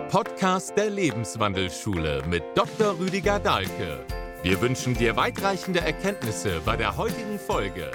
Podcast der Lebenswandelschule mit Dr. Rüdiger Dahlke. Wir wünschen dir weitreichende Erkenntnisse bei der heutigen Folge.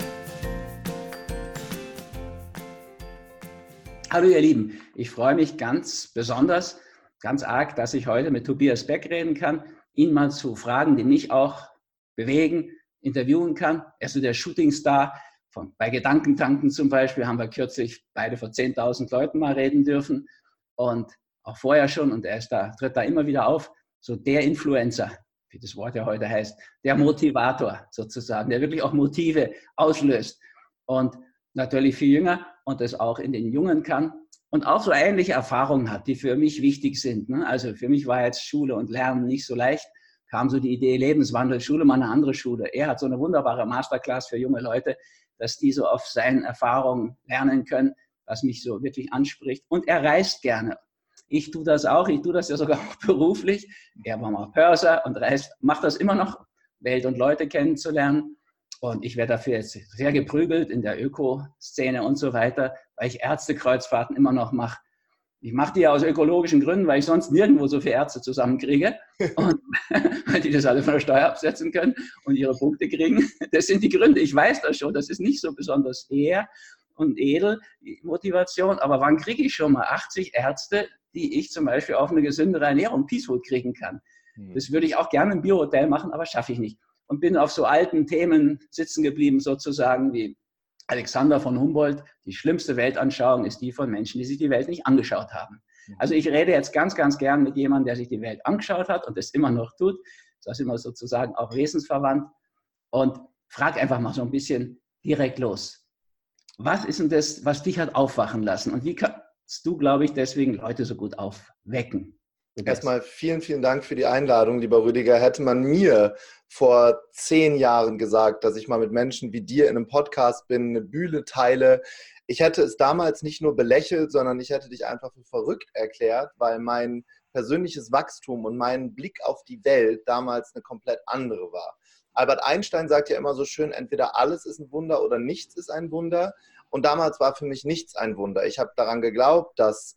Hallo ihr Lieben, ich freue mich ganz besonders, ganz arg, dass ich heute mit Tobias Beck reden kann, ihn mal zu Fragen, die mich auch bewegen, interviewen kann. Er ist so der Shootingstar. Bei Gedankentanken zum Beispiel haben wir kürzlich beide vor 10.000 Leuten mal reden dürfen und auch vorher schon, und tritt da immer wieder auf, so der Influencer, wie das Wort ja heute heißt, der Motivator sozusagen, der wirklich auch Motive auslöst und natürlich viel jünger und das auch in den Jungen kann und auch so ähnliche Erfahrungen hat, die für mich wichtig sind. Also für mich war jetzt Schule und Lernen nicht so leicht, kam so die Idee Lebenswandelschule, mal eine andere Schule. Er hat so eine wunderbare Masterclass für junge Leute, dass die so auf seinen Erfahrungen lernen können, was mich so wirklich anspricht. Und er reist gerne. Ich tue das auch, ich tue das ja sogar auch beruflich. Er war mal Pörser und macht das immer noch, Welt und Leute kennenzulernen. Und ich werde dafür jetzt sehr geprügelt in der Ökoszene und so weiter, weil ich Ärztekreuzfahrten immer noch mache. Ich mache die ja aus ökologischen Gründen, weil ich sonst nirgendwo so viele Ärzte zusammenkriege. Und weil die das alle von der Steuer absetzen können und ihre Punkte kriegen. Das sind die Gründe. Ich weiß das schon. Das ist nicht so besonders ehr und edel, die Motivation. Aber wann kriege ich schon mal 80 Ärzte, die ich zum Beispiel auf eine gesündere Ernährung, Peace Food kriegen kann? Das würde ich auch gerne im Biohotel machen, aber schaffe ich nicht. Und bin auf so alten Themen sitzen geblieben, sozusagen wie Alexander von Humboldt. Die schlimmste Weltanschauung ist die von Menschen, die sich die Welt nicht angeschaut haben. Also ich rede jetzt ganz, ganz gern mit jemandem, der sich die Welt angeschaut hat und das immer noch tut. Das ist immer sozusagen auch wesensverwandt. Und frag einfach mal so ein bisschen direkt los. Was ist denn das, was dich hat aufwachen lassen? Und wie kannst du, glaube ich, deswegen Leute so gut aufwecken? Erstmal vielen, vielen Dank für die Einladung, lieber Rüdiger. Hätte man mir vor 10 Jahren gesagt, dass ich mal mit Menschen wie dir in einem Podcast bin, eine Bühne teile, ich hätte es damals nicht nur belächelt, sondern ich hätte dich einfach für verrückt erklärt, weil mein persönliches Wachstum und mein Blick auf die Welt damals eine komplett andere war. Albert Einstein sagt ja immer so schön, entweder alles ist ein Wunder oder nichts ist ein Wunder. Und damals war für mich nichts ein Wunder. Ich habe daran geglaubt, dass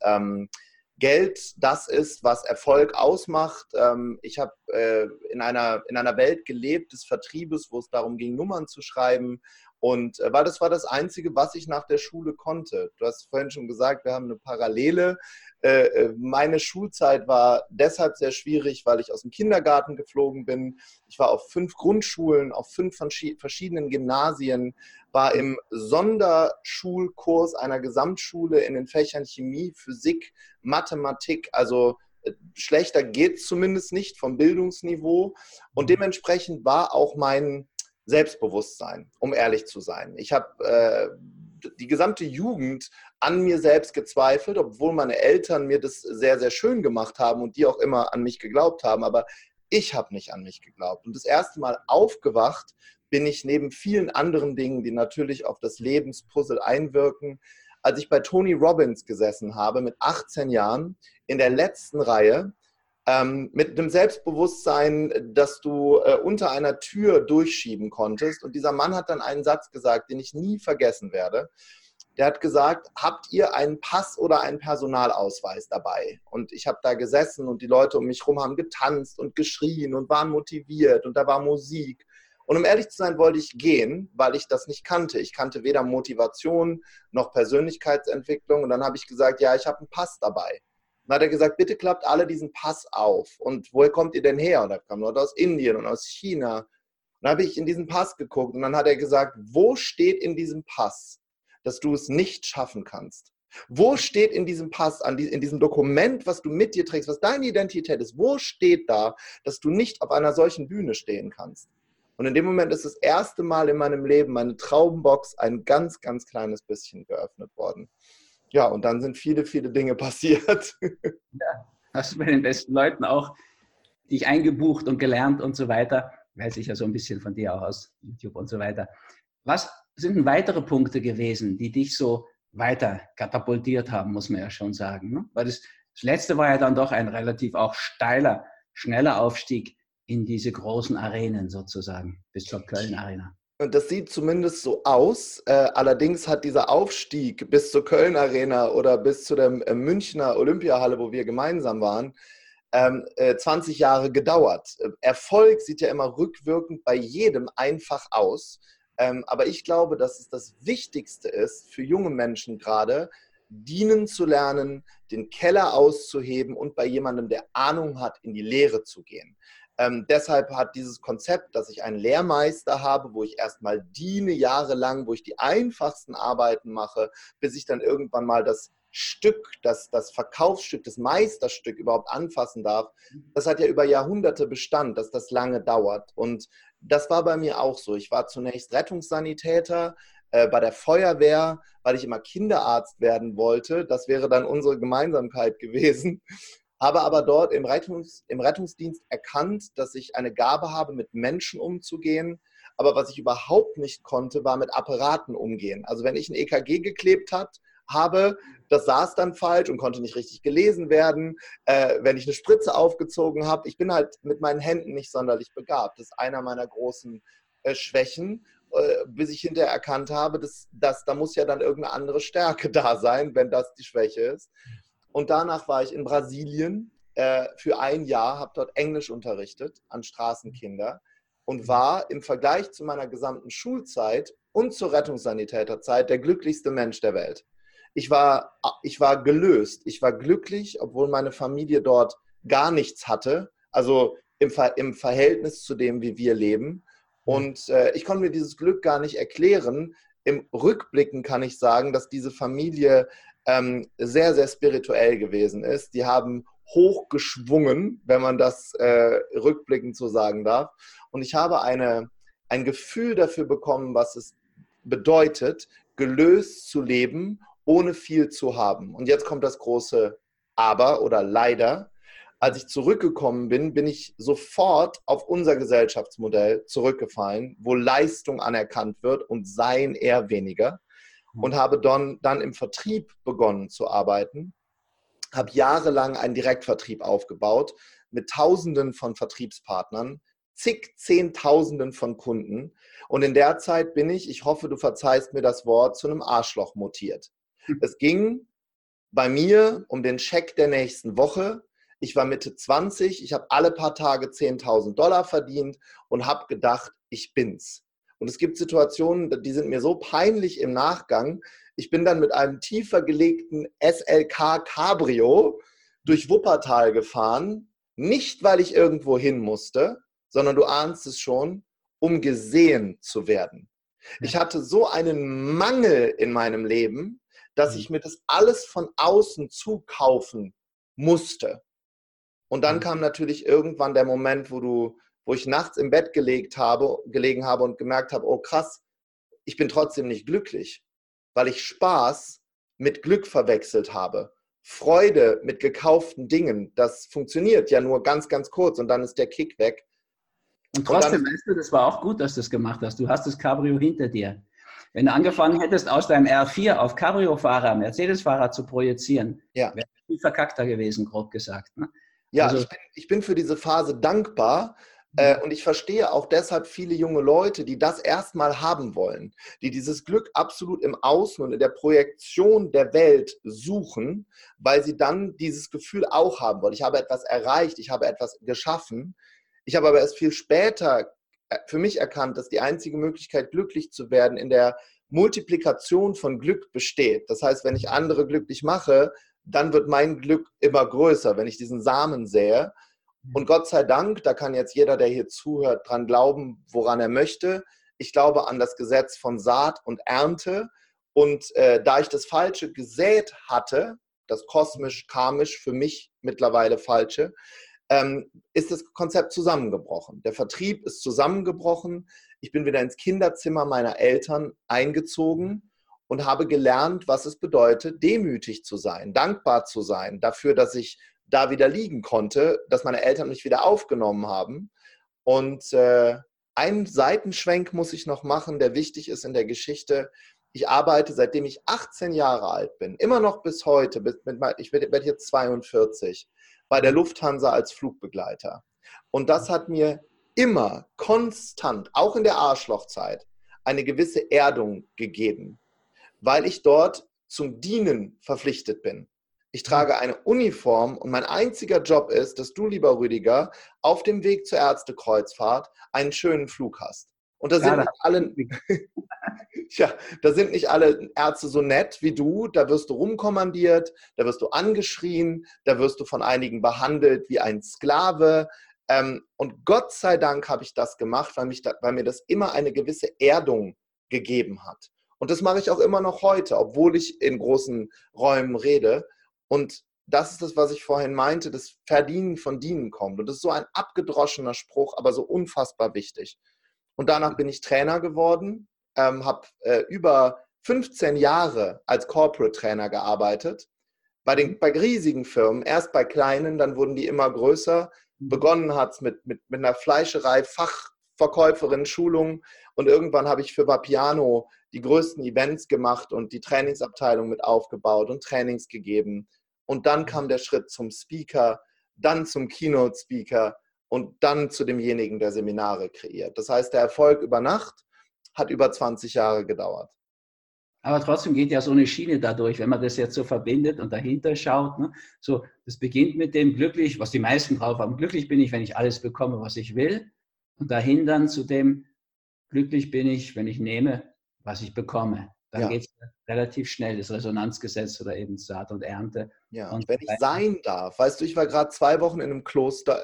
Geld das ist, was Erfolg ausmacht. Ich habe in einer Welt gelebt des Vertriebes, wo es darum ging, Nummern zu schreiben. Und weil das war das Einzige, was ich nach der Schule konnte. Du hast vorhin schon gesagt, wir haben eine Parallele. Meine Schulzeit war deshalb sehr schwierig, weil ich aus dem Kindergarten geflogen bin. Ich war auf 5 Grundschulen, auf 5 verschiedenen Gymnasien, war im Sonderschulkurs einer Gesamtschule in den Fächern Chemie, Physik, Mathematik. Also schlechter geht es zumindest nicht vom Bildungsniveau. Und dementsprechend war auch mein Selbstbewusstsein, um ehrlich zu sein. Ich habe die gesamte Jugend an mir selbst gezweifelt, obwohl meine Eltern mir das sehr, sehr schön gemacht haben und die auch immer an mich geglaubt haben, aber ich habe nicht an mich geglaubt. Und das erste Mal aufgewacht bin ich neben vielen anderen Dingen, die natürlich auf das Lebenspuzzle einwirken, als ich bei Tony Robbins gesessen habe mit 18 Jahren in der letzten Reihe, mit einem Selbstbewusstsein, dass du unter einer Tür durchschieben konntest. Und dieser Mann hat dann einen Satz gesagt, den ich nie vergessen werde. Der hat gesagt, habt ihr einen Pass oder einen Personalausweis dabei? Und ich habe da gesessen und die Leute um mich herum haben getanzt und geschrien und waren motiviert und da war Musik. Und um ehrlich zu sein, wollte ich gehen, weil ich das nicht kannte. Ich kannte weder Motivation noch Persönlichkeitsentwicklung. Und dann habe ich gesagt, ja, ich habe einen Pass dabei. Dann hat er gesagt, bitte klappt alle diesen Pass auf. Und woher kommt ihr denn her? Und da kamen Leute aus Indien und aus China. Und dann habe ich in diesen Pass geguckt und dann hat er gesagt, wo steht in diesem Pass, dass du es nicht schaffen kannst? Wo steht in diesem Pass, in diesem Dokument, was du mit dir trägst, was deine Identität ist, wo steht da, dass du nicht auf einer solchen Bühne stehen kannst? Und in dem Moment ist das erste Mal in meinem Leben meine Traumbox ein ganz, ganz kleines bisschen geöffnet worden. Ja, und dann sind viele, viele Dinge passiert. Ja, hast du bei den besten Leuten auch dich eingebucht und gelernt und so weiter. Weiß ich ja so ein bisschen von dir auch aus YouTube und so weiter. Was sind denn weitere Punkte gewesen, die dich so weiter katapultiert haben, muss man ja schon sagen. Ne? Weil das letzte war ja dann doch ein relativ auch schneller Aufstieg in diese großen Arenen sozusagen, bis zur Köln-Arena. Und das sieht zumindest so aus. Allerdings hat dieser Aufstieg bis zur Köln Arena oder bis zu der Münchner Olympiahalle, wo wir gemeinsam waren, 20 Jahre gedauert. Erfolg sieht ja immer rückwirkend bei jedem einfach aus. Aber ich glaube, dass es das Wichtigste ist für junge Menschen gerade, dienen zu lernen, den Keller auszuheben und bei jemandem, der Ahnung hat, in die Lehre zu gehen. Deshalb hat dieses Konzept, dass ich einen Lehrmeister habe, wo ich erstmal diene jahrelang, wo ich die einfachsten Arbeiten mache, bis ich dann irgendwann mal das Stück, das Verkaufsstück, das Meisterstück überhaupt anfassen darf. Das hat ja über Jahrhunderte Bestand, dass das lange dauert. Und das war bei mir auch so. Ich war zunächst Rettungssanitäter bei der Feuerwehr, weil ich immer Kinderarzt werden wollte. Das wäre dann unsere Gemeinsamkeit gewesen. Habe aber dort im Rettungsdienst erkannt, dass ich eine Gabe habe, mit Menschen umzugehen. Aber was ich überhaupt nicht konnte, war mit Apparaten umgehen. Also wenn ich ein EKG geklebt habe, das saß dann falsch und konnte nicht richtig gelesen werden. Wenn ich eine Spritze aufgezogen habe, ich bin halt mit meinen Händen nicht sonderlich begabt. Das ist einer meiner großen Schwächen, bis ich hinterher erkannt habe, da muss ja dann irgendeine andere Stärke da sein, wenn das die Schwäche ist. Und danach war ich in Brasilien für ein Jahr, habe dort Englisch unterrichtet an Straßenkinder und war im Vergleich zu meiner gesamten Schulzeit und zur Rettungssanitäterzeit der glücklichste Mensch der Welt. Ich war gelöst, ich war glücklich, obwohl meine Familie dort gar nichts hatte, also im Verhältnis zu dem, wie wir leben. Und ich konnte mir dieses Glück gar nicht erklären. Im Rückblicken kann ich sagen, dass diese Familie sehr, sehr spirituell gewesen ist. Die haben hochgeschwungen, wenn man das rückblickend so sagen darf. Und ich habe ein Gefühl dafür bekommen, was es bedeutet, gelöst zu leben, ohne viel zu haben. Und jetzt kommt das große Aber oder Leider. Als ich zurückgekommen bin, bin ich sofort auf unser Gesellschaftsmodell zurückgefallen, wo Leistung anerkannt wird und Sein eher weniger. Und habe dann im Vertrieb begonnen zu arbeiten, habe jahrelang einen Direktvertrieb aufgebaut mit Tausenden von Vertriebspartnern, Zehntausenden von Kunden. Und in der Zeit bin ich hoffe, du verzeihst mir das Wort, zu einem Arschloch mutiert. Es ging bei mir um den Scheck der nächsten Woche. Ich war Mitte 20, ich habe alle paar Tage $10.000 verdient und habe gedacht, ich bin's. Und es gibt Situationen, die sind mir so peinlich im Nachgang. Ich bin dann mit einem tiefer gelegten SLK Cabrio durch Wuppertal gefahren, nicht weil ich irgendwo hin musste, sondern du ahnst es schon, um gesehen zu werden. Ich hatte so einen Mangel in meinem Leben, dass ich mir das alles von außen zukaufen musste. Und dann kam natürlich irgendwann der Moment, wo ich nachts im Bett gelegen habe und gemerkt habe, oh krass, ich bin trotzdem nicht glücklich, weil ich Spaß mit Glück verwechselt habe. Freude mit gekauften Dingen, das funktioniert ja nur ganz, ganz kurz und dann ist der Kick weg. Und trotzdem, weißt du, das war auch gut, dass du das gemacht hast. Du hast das Cabrio hinter dir. Wenn du angefangen hättest, aus deinem R4 auf Cabrio-Fahrer, Mercedes-Fahrer zu projizieren, wäre es viel verkackter gewesen, grob gesagt. Ne? Ja, also, ich bin für diese Phase dankbar. Und ich verstehe auch deshalb viele junge Leute, die das erstmal haben wollen, die dieses Glück absolut im Außen und in der Projektion der Welt suchen, weil sie dann dieses Gefühl auch haben wollen. Ich habe etwas erreicht, ich habe etwas geschaffen. Ich habe aber erst viel später für mich erkannt, dass die einzige Möglichkeit, glücklich zu werden, in der Multiplikation von Glück besteht. Das heißt, wenn ich andere glücklich mache, dann wird mein Glück immer größer, wenn ich diesen Samen sähe. Und Gott sei Dank, da kann jetzt jeder, der hier zuhört, dran glauben, woran er möchte. Ich glaube an das Gesetz von Saat und Ernte. Und da ich das Falsche gesät hatte, das kosmisch-karmisch für mich mittlerweile Falsche, ist das Konzept zusammengebrochen. Der Vertrieb ist zusammengebrochen. Ich bin wieder ins Kinderzimmer meiner Eltern eingezogen und habe gelernt, was es bedeutet, demütig zu sein, dankbar zu sein, dafür, dass ich da wieder liegen konnte, dass meine Eltern mich wieder aufgenommen haben. Und einen Seitenschwenk muss ich noch machen, der wichtig ist in der Geschichte. Ich arbeite, seitdem ich 18 Jahre alt bin, immer noch bis heute, ich werde jetzt 42, bei der Lufthansa als Flugbegleiter. Und das hat mir immer konstant, auch in der Arschlochzeit, eine gewisse Erdung gegeben, weil ich dort zum Dienen verpflichtet bin. Ich trage eine Uniform und mein einziger Job ist, dass du, lieber Rüdiger, auf dem Weg zur Ärztekreuzfahrt einen schönen Flug hast. Und da sind nicht alle, ja, da sind nicht alle Ärzte so nett wie du. Da wirst du rumkommandiert, da wirst du angeschrien, da wirst du von einigen behandelt wie ein Sklave. Und Gott sei Dank habe ich das gemacht, weil mir das immer eine gewisse Erdung gegeben hat. Und das mache ich auch immer noch heute, obwohl ich in großen Räumen rede. Und das ist das, was ich vorhin meinte, das Verdienen von Dienen kommt. Und das ist so ein abgedroschener Spruch, aber so unfassbar wichtig. Und danach bin ich Trainer geworden, habe über 15 Jahre als Corporate Trainer gearbeitet, bei riesigen Firmen, erst bei kleinen, dann wurden die immer größer. Begonnen hat es mit einer Fleischerei, Fachverkäuferin, Schulung, und irgendwann habe ich für Vapiano die größten Events gemacht und die Trainingsabteilung mit aufgebaut und Trainings gegeben. Und dann kam der Schritt zum Speaker, dann zum Keynote-Speaker und dann zu demjenigen, der Seminare kreiert. Das heißt, der Erfolg über Nacht hat über 20 Jahre gedauert. Aber trotzdem geht ja so eine Schiene dadurch, wenn man das jetzt so verbindet und dahinter schaut. Ne? So, das beginnt mit dem glücklich, was die meisten drauf haben. Glücklich bin ich, wenn ich alles bekomme, was ich will. Und dahin dann zu dem glücklich bin ich, wenn ich nehme, was ich bekomme. Dann geht es relativ schnell, das Resonanzgesetz oder eben Saat und Ernte. Ja, und wenn ich sein darf, weißt du, ich war gerade 2 Wochen in einem Kloster,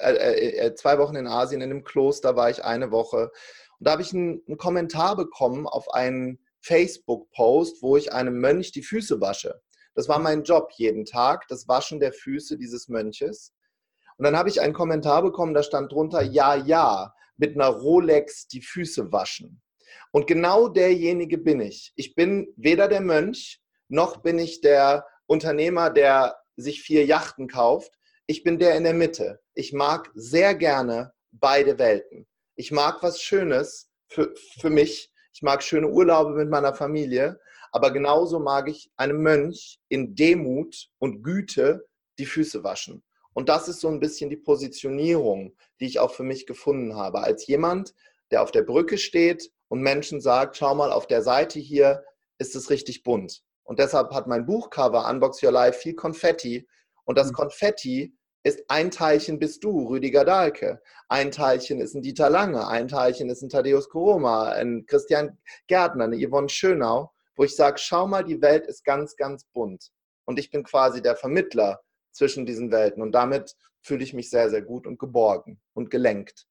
2 Wochen in Asien, in einem Kloster war ich eine Woche. Und da habe ich einen Kommentar bekommen auf einen Facebook-Post, wo ich einem Mönch die Füße wasche. Das war mein Job jeden Tag, das Waschen der Füße dieses Mönches. Und dann habe ich einen Kommentar bekommen, da stand drunter, ja, mit einer Rolex die Füße waschen. Und genau derjenige bin ich. Ich bin weder der Mönch, noch bin ich der Unternehmer, der sich 4 Yachten kauft. Ich bin der in der Mitte. Ich mag sehr gerne beide Welten. Ich mag was Schönes für mich. Ich mag schöne Urlaube mit meiner Familie. Aber genauso mag ich einem Mönch in Demut und Güte die Füße waschen. Und das ist so ein bisschen die Positionierung, die ich auch für mich gefunden habe. Als jemand, der auf der Brücke steht und Menschen sagt, schau mal, auf der Seite hier ist es richtig bunt. Und deshalb hat mein Buchcover Unbox Your Life viel Konfetti. Und das Konfetti ist ein Teilchen bist du, Rüdiger Dahlke. Ein Teilchen ist ein Dieter Lange. Ein Teilchen ist ein Thaddeus Koroma, ein Christian Gärtner, eine Yvonne Schönau, wo ich sage, schau mal, die Welt ist ganz, ganz bunt. Und ich bin quasi der Vermittler zwischen diesen Welten. Und damit fühle ich mich sehr, sehr gut und geborgen und gelenkt.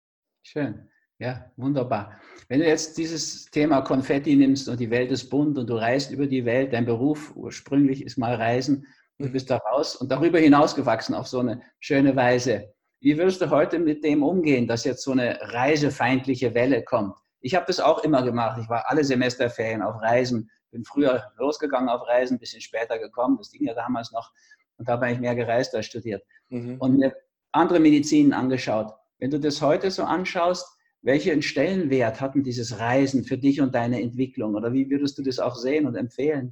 Schön. Ja, wunderbar. Wenn du jetzt dieses Thema Konfetti nimmst und die Welt ist bunt und du reist über die Welt, dein Beruf ursprünglich ist mal Reisen, du bist da raus und darüber hinaus gewachsen auf so eine schöne Weise. Wie würdest du heute mit dem umgehen, dass jetzt so eine reisefeindliche Welle kommt? Ich habe das auch immer gemacht. Ich war alle Semesterferien auf Reisen, bin früher losgegangen auf Reisen, ein bisschen später gekommen, das ging ja damals noch, und habe eigentlich mehr gereist als studiert. Und mir andere Medizinen angeschaut. Wenn du das heute so anschaust, welchen Stellenwert hatten dieses Reisen für dich und deine Entwicklung? Oder wie würdest du das auch sehen und empfehlen?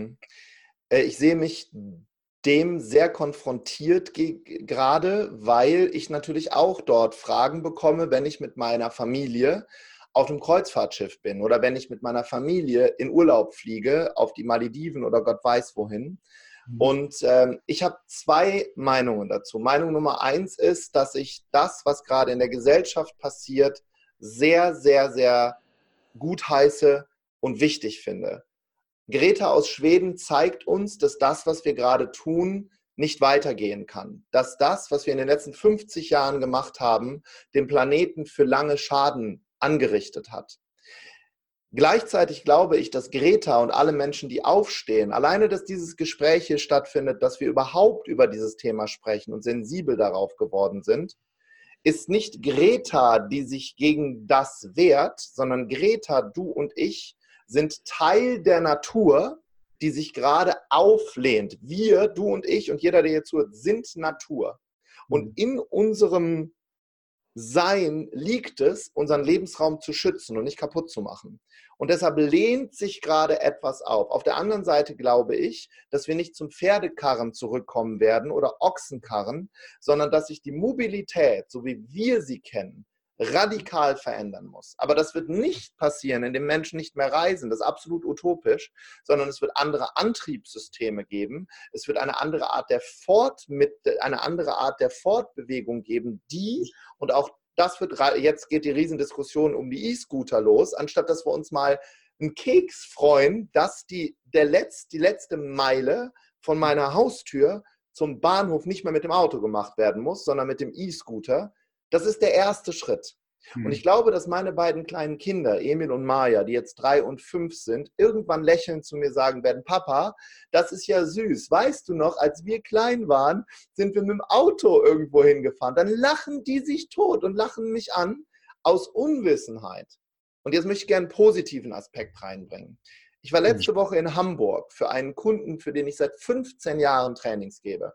Ich sehe mich dem sehr konfrontiert gerade, weil ich natürlich auch dort Fragen bekomme, wenn ich mit meiner Familie auf einem Kreuzfahrtschiff bin oder wenn ich mit meiner Familie in Urlaub fliege, auf die Malediven oder Gott weiß wohin. Und ich habe 2 Meinungen dazu. Meinung Nummer 1 ist, dass ich das, was gerade in der Gesellschaft passiert, sehr, sehr, sehr gut heiße und wichtig finde. Greta aus Schweden zeigt uns, dass das, was wir gerade tun, nicht weitergehen kann. Dass das, was wir in den letzten 50 Jahren gemacht haben, dem Planeten für lange Schaden angerichtet hat. Gleichzeitig glaube ich, dass Greta und alle Menschen, die aufstehen, alleine, dass dieses Gespräch hier stattfindet, dass wir überhaupt über dieses Thema sprechen und sensibel darauf geworden sind, ist nicht Greta, die sich gegen das wehrt, sondern Greta, du und ich, sind Teil der Natur, die sich gerade auflehnt. Wir, du und ich und jeder, der hier zuhört, sind Natur. Und in unserem Sein liegt es, unseren Lebensraum zu schützen und nicht kaputt zu machen. Und deshalb lehnt sich gerade etwas auf. Auf der anderen Seite glaube ich, dass wir nicht zum Pferdekarren zurückkommen werden oder Ochsenkarren, sondern dass sich die Mobilität, so wie wir sie kennen, radikal verändern muss. Aber das wird nicht passieren, indem Menschen nicht mehr reisen. Das ist absolut utopisch, sondern es wird andere Antriebssysteme geben. Es wird eine andere Art der Fortbewegung geben, und auch das wird, jetzt geht die Riesendiskussion um die E-Scooter los, anstatt dass wir uns mal einen Keks freuen, dass die letzte Meile von meiner Haustür zum Bahnhof nicht mehr mit dem Auto gemacht werden muss, sondern mit dem E-Scooter. Das ist der erste Schritt. Und ich glaube, dass meine beiden kleinen Kinder, Emil und Maja, die jetzt 3 und 5 sind, irgendwann lächelnd zu mir sagen werden, Papa, das ist ja süß. Weißt du noch, als wir klein waren, sind wir mit dem Auto irgendwo hingefahren. Dann lachen die sich tot und lachen mich an aus Unwissenheit. Und jetzt möchte ich gerne einen positiven Aspekt reinbringen. Ich war letzte Woche in Hamburg für einen Kunden, für den ich seit 15 Jahren Trainings gebe.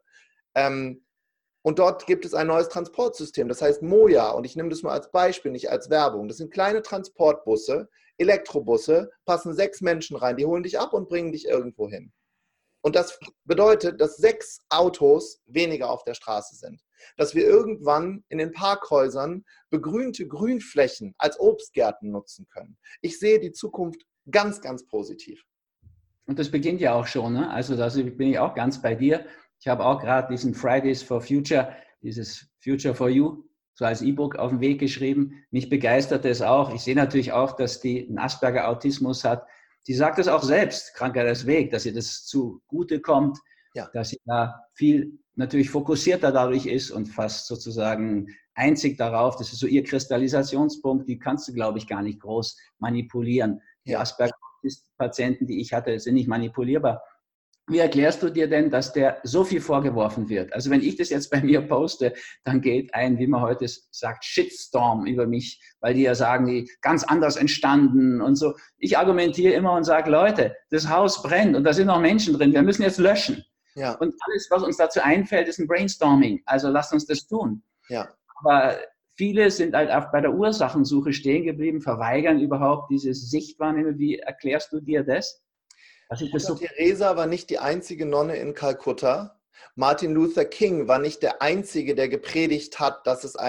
Und dort gibt es ein neues Transportsystem, das heißt Moja. Und ich nehme das nur als Beispiel, nicht als Werbung. Das sind kleine Transportbusse, Elektrobusse, passen 6 Menschen rein, die holen dich ab und bringen dich irgendwo hin. Und das bedeutet, dass 6 Autos weniger auf der Straße sind. Dass wir irgendwann in den Parkhäusern begrünte Grünflächen als Obstgärten nutzen können. Ich sehe die Zukunft ganz, ganz positiv. Und das beginnt ja auch schon, ne? Also da bin ich auch ganz bei dir. Ich habe auch gerade diesen Fridays for Future, dieses Future for You, so als E-Book auf den Weg geschrieben. Mich begeistert es auch. Ich sehe natürlich auch, dass die einen Asperger-Autismus hat. Sie sagt es auch selbst, Krankheit des Weg, dass ihr das zugute kommt, dass sie da viel natürlich fokussierter dadurch ist und fast sozusagen einzig darauf. Das ist so ihr Kristallisationspunkt, die kannst du, glaube ich, gar nicht groß manipulieren. Die Asperger-Patienten, die ich hatte, sind nicht manipulierbar. Wie erklärst du dir denn, dass der so viel vorgeworfen wird? Also wenn ich das jetzt bei mir poste, dann geht ein, wie man heute sagt, Shitstorm über mich, weil die ja sagen, die ganz anders entstanden und so. Ich argumentiere immer und sage, Leute, das Haus brennt und da sind noch Menschen drin, wir müssen jetzt löschen. Ja. Und alles, was uns dazu einfällt, ist ein Brainstorming. Also lasst uns das tun. Ja. Aber viele sind halt auch bei der Ursachensuche stehen geblieben, verweigern überhaupt diese Sichtwahrnehmung. Wie erklärst du dir das? Theresa war nicht die einzige Nonne in Kalkutta. Martin Luther King war nicht der Einzige, der gepredigt hat,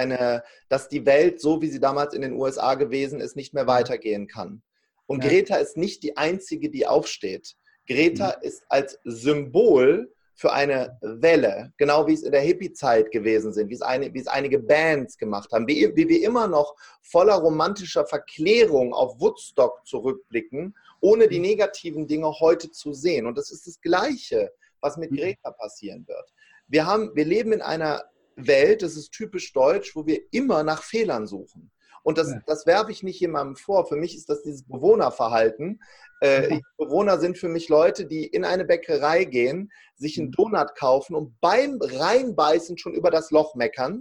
dass die Welt, so wie sie damals in den USA gewesen ist, nicht mehr weitergehen kann. Und Greta ist nicht die Einzige, die aufsteht. Greta ist als Symbol für eine Welle, genau wie es in der Hippie-Zeit gewesen sind, wie es einige Bands gemacht haben, wie wir immer noch voller romantischer Verklärung auf Woodstock zurückblicken, ohne die negativen Dinge heute zu sehen. Und das ist das Gleiche, was mit Greta passieren wird. Wir leben in einer Welt, das ist typisch deutsch, wo wir immer nach Fehlern suchen. Und das werfe ich nicht jemandem vor. Für mich ist das dieses Bewohnerverhalten. Bewohner sind für mich Leute, die in eine Bäckerei gehen, sich einen Donut kaufen und beim Reinbeißen schon über das Loch meckern.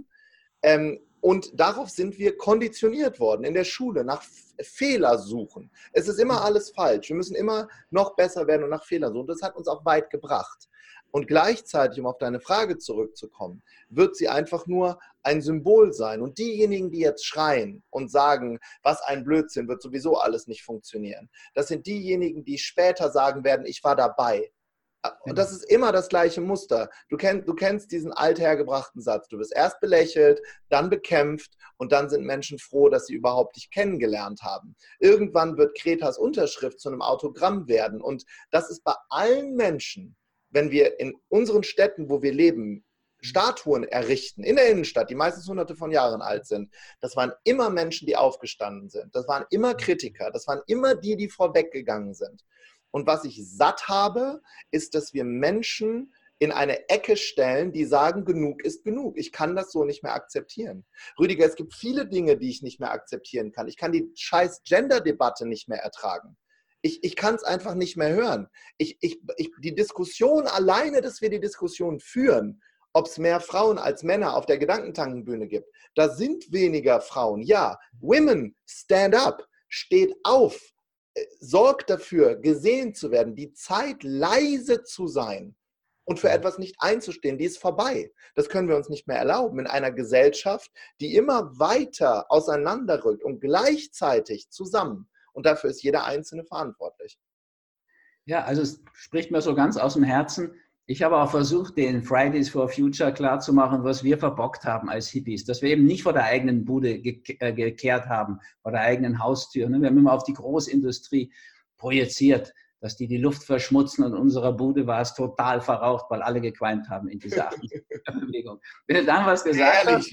Und darauf sind wir konditioniert worden in der Schule, nach Fehler suchen. Es ist immer alles falsch. Wir müssen immer noch besser werden und nach Fehlern suchen. Das hat uns auch weit gebracht. Und gleichzeitig, um auf deine Frage zurückzukommen, wird sie einfach nur ein Symbol sein. Und diejenigen, die jetzt schreien und sagen, was ein Blödsinn, wird sowieso alles nicht funktionieren, das sind diejenigen, die später sagen werden, ich war dabei. Und das ist immer das gleiche Muster. Du kennst diesen althergebrachten Satz. Du wirst erst belächelt, dann bekämpft und dann sind Menschen froh, dass sie überhaupt dich kennengelernt haben. Irgendwann wird Gretas Unterschrift zu einem Autogramm werden. Und das ist bei allen Menschen, wenn wir in unseren Städten, wo wir leben, Statuen errichten, in der Innenstadt, die meistens hunderte von Jahren alt sind, das waren immer Menschen, die aufgestanden sind. Das waren immer Kritiker. Das waren immer die vorweggegangen sind. Und was ich satt habe, ist, dass wir Menschen in eine Ecke stellen, die sagen, genug ist genug. Ich kann das so nicht mehr akzeptieren. Rüdiger, es gibt viele Dinge, die ich nicht mehr akzeptieren kann. Ich kann die scheiß Gender-Debatte nicht mehr ertragen. Ich kann es einfach nicht mehr hören. Die Diskussion alleine, dass wir die Diskussion führen, ob es mehr Frauen als Männer auf der Gedankentankenbühne gibt, da sind weniger Frauen. Ja, Women, stand up, steht auf. Sorgt dafür, gesehen zu werden, die Zeit leise zu sein und für etwas nicht einzustehen, die ist vorbei. Das können wir uns nicht mehr erlauben in einer Gesellschaft, die immer weiter auseinanderrückt und gleichzeitig zusammen. Und dafür ist jeder Einzelne verantwortlich. Ja, also es spricht mir so ganz aus dem Herzen. Ich habe auch versucht, den Fridays for Future klarzumachen, was wir verbockt haben als Hippies, dass wir eben nicht vor der eigenen Bude gekehrt haben, vor der eigenen Haustür. Wir haben immer auf die Großindustrie projiziert, dass die Luft verschmutzen, und in unserer Bude war es total verraucht, weil alle gequalmt haben in dieser Bewegung. Wenn du dann was gesagt hast,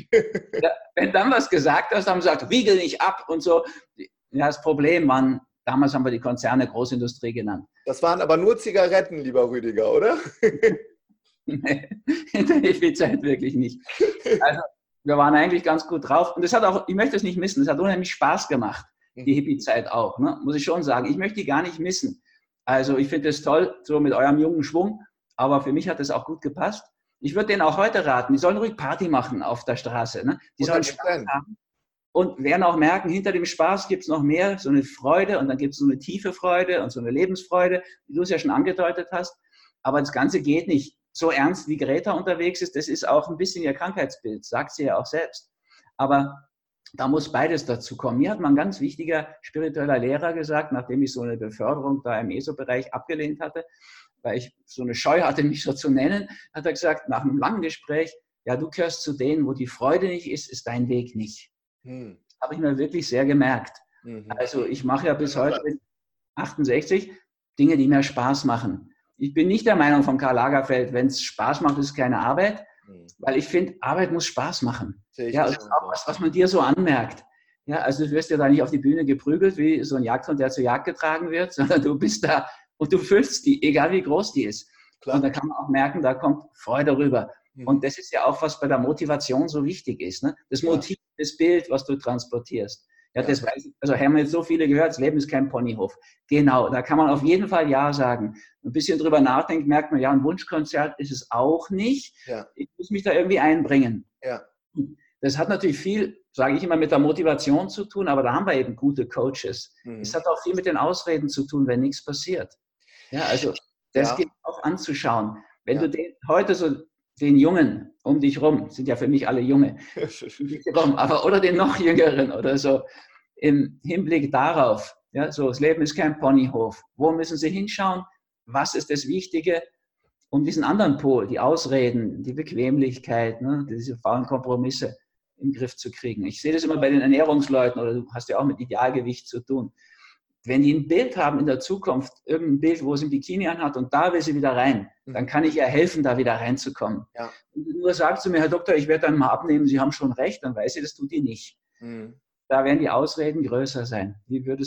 haben sie gesagt, wiegel nicht ab und so. Ja, das Problem waren, damals haben wir die Konzerne Großindustrie genannt. Das waren aber nur Zigaretten, lieber Rüdiger, oder? Nee, in der Hippie-Zeit wirklich nicht. Also, wir waren eigentlich ganz gut drauf. Und es hat auch, ich möchte es nicht missen, es hat unheimlich Spaß gemacht, die Hippie-Zeit auch, ne? Muss ich schon sagen. Ich möchte die gar nicht missen. Also, ich finde es toll, so mit eurem jungen Schwung, aber für mich hat es auch gut gepasst. Ich würde denen auch heute raten, die sollen ruhig Party machen auf der Straße, ne? Die sollen Spaß haben. Und werden auch merken, hinter dem Spaß gibt es noch mehr, so eine Freude, und dann gibt es so eine tiefe Freude und so eine Lebensfreude, wie du es ja schon angedeutet hast. Aber das Ganze geht nicht so ernst, wie Greta unterwegs ist. Das ist auch ein bisschen ihr Krankheitsbild, sagt sie ja auch selbst. Aber da muss beides dazu kommen. Mir hat mal ein ganz wichtiger spiritueller Lehrer gesagt, nachdem ich so eine Beförderung da im ESO-Bereich abgelehnt hatte, weil ich so eine Scheu hatte, mich so zu nennen, hat er gesagt, nach einem langen Gespräch, ja, du gehörst zu denen, wo die Freude nicht ist, ist dein Weg nicht. Das habe ich mir wirklich sehr gemerkt. Also ich mache ja bis heute mit 68 Dinge, die mir Spaß machen. Ich bin nicht der Meinung von Karl Lagerfeld, wenn es Spaß macht, ist es keine Arbeit, weil ich finde, Arbeit muss Spaß machen. Ja, das ist auch was man dir so anmerkt. Ja, also du wirst ja da nicht auf die Bühne geprügelt, wie so ein Jagdhund, der zur Jagd getragen wird, sondern du bist da und du füllst die, egal wie groß die ist. Klar. Und da kann man auch merken, da kommt Freude rüber. Und das ist ja auch, was bei der Motivation so wichtig ist. Ne? Das Motiv, das Bild, was du transportierst. Ja, das weiß ich. Also haben wir jetzt so viele gehört, das Leben ist kein Ponyhof. Genau, da kann man auf jeden Fall Ja sagen. Ein bisschen drüber nachdenkt, merkt man, ja, ein Wunschkonzert ist es auch nicht. Ja. Ich muss mich da irgendwie einbringen. Ja. Das hat natürlich viel, sage ich immer, mit der Motivation zu tun, aber da haben wir eben gute Coaches. Es hat auch viel mit den Ausreden zu tun, wenn nichts passiert. Ja, also das gilt auch anzuschauen. Wenn du heute so den Jungen um dich rum, sind ja für mich alle Junge, aber oder den noch Jüngeren oder so, im Hinblick darauf, ja, so, das Leben ist kein Ponyhof. Wo müssen sie hinschauen? Was ist das Wichtige? Um diesen anderen Pol, die Ausreden, die Bequemlichkeit, ne, diese faulen Kompromisse im Griff zu kriegen. Ich sehe das immer bei den Ernährungsleuten, oder du hast ja auch mit Idealgewicht zu tun. Wenn die ein Bild haben in der Zukunft, irgendein Bild, wo sie ein Bikini anhat und da will sie wieder rein, dann kann ich ihr helfen, da wieder reinzukommen. Ja. Und nur sagt zu mir, Herr Doktor, ich werde dann mal abnehmen, Sie haben schon recht, dann weiß sie, das tut die nicht. Da werden die Ausreden größer sein.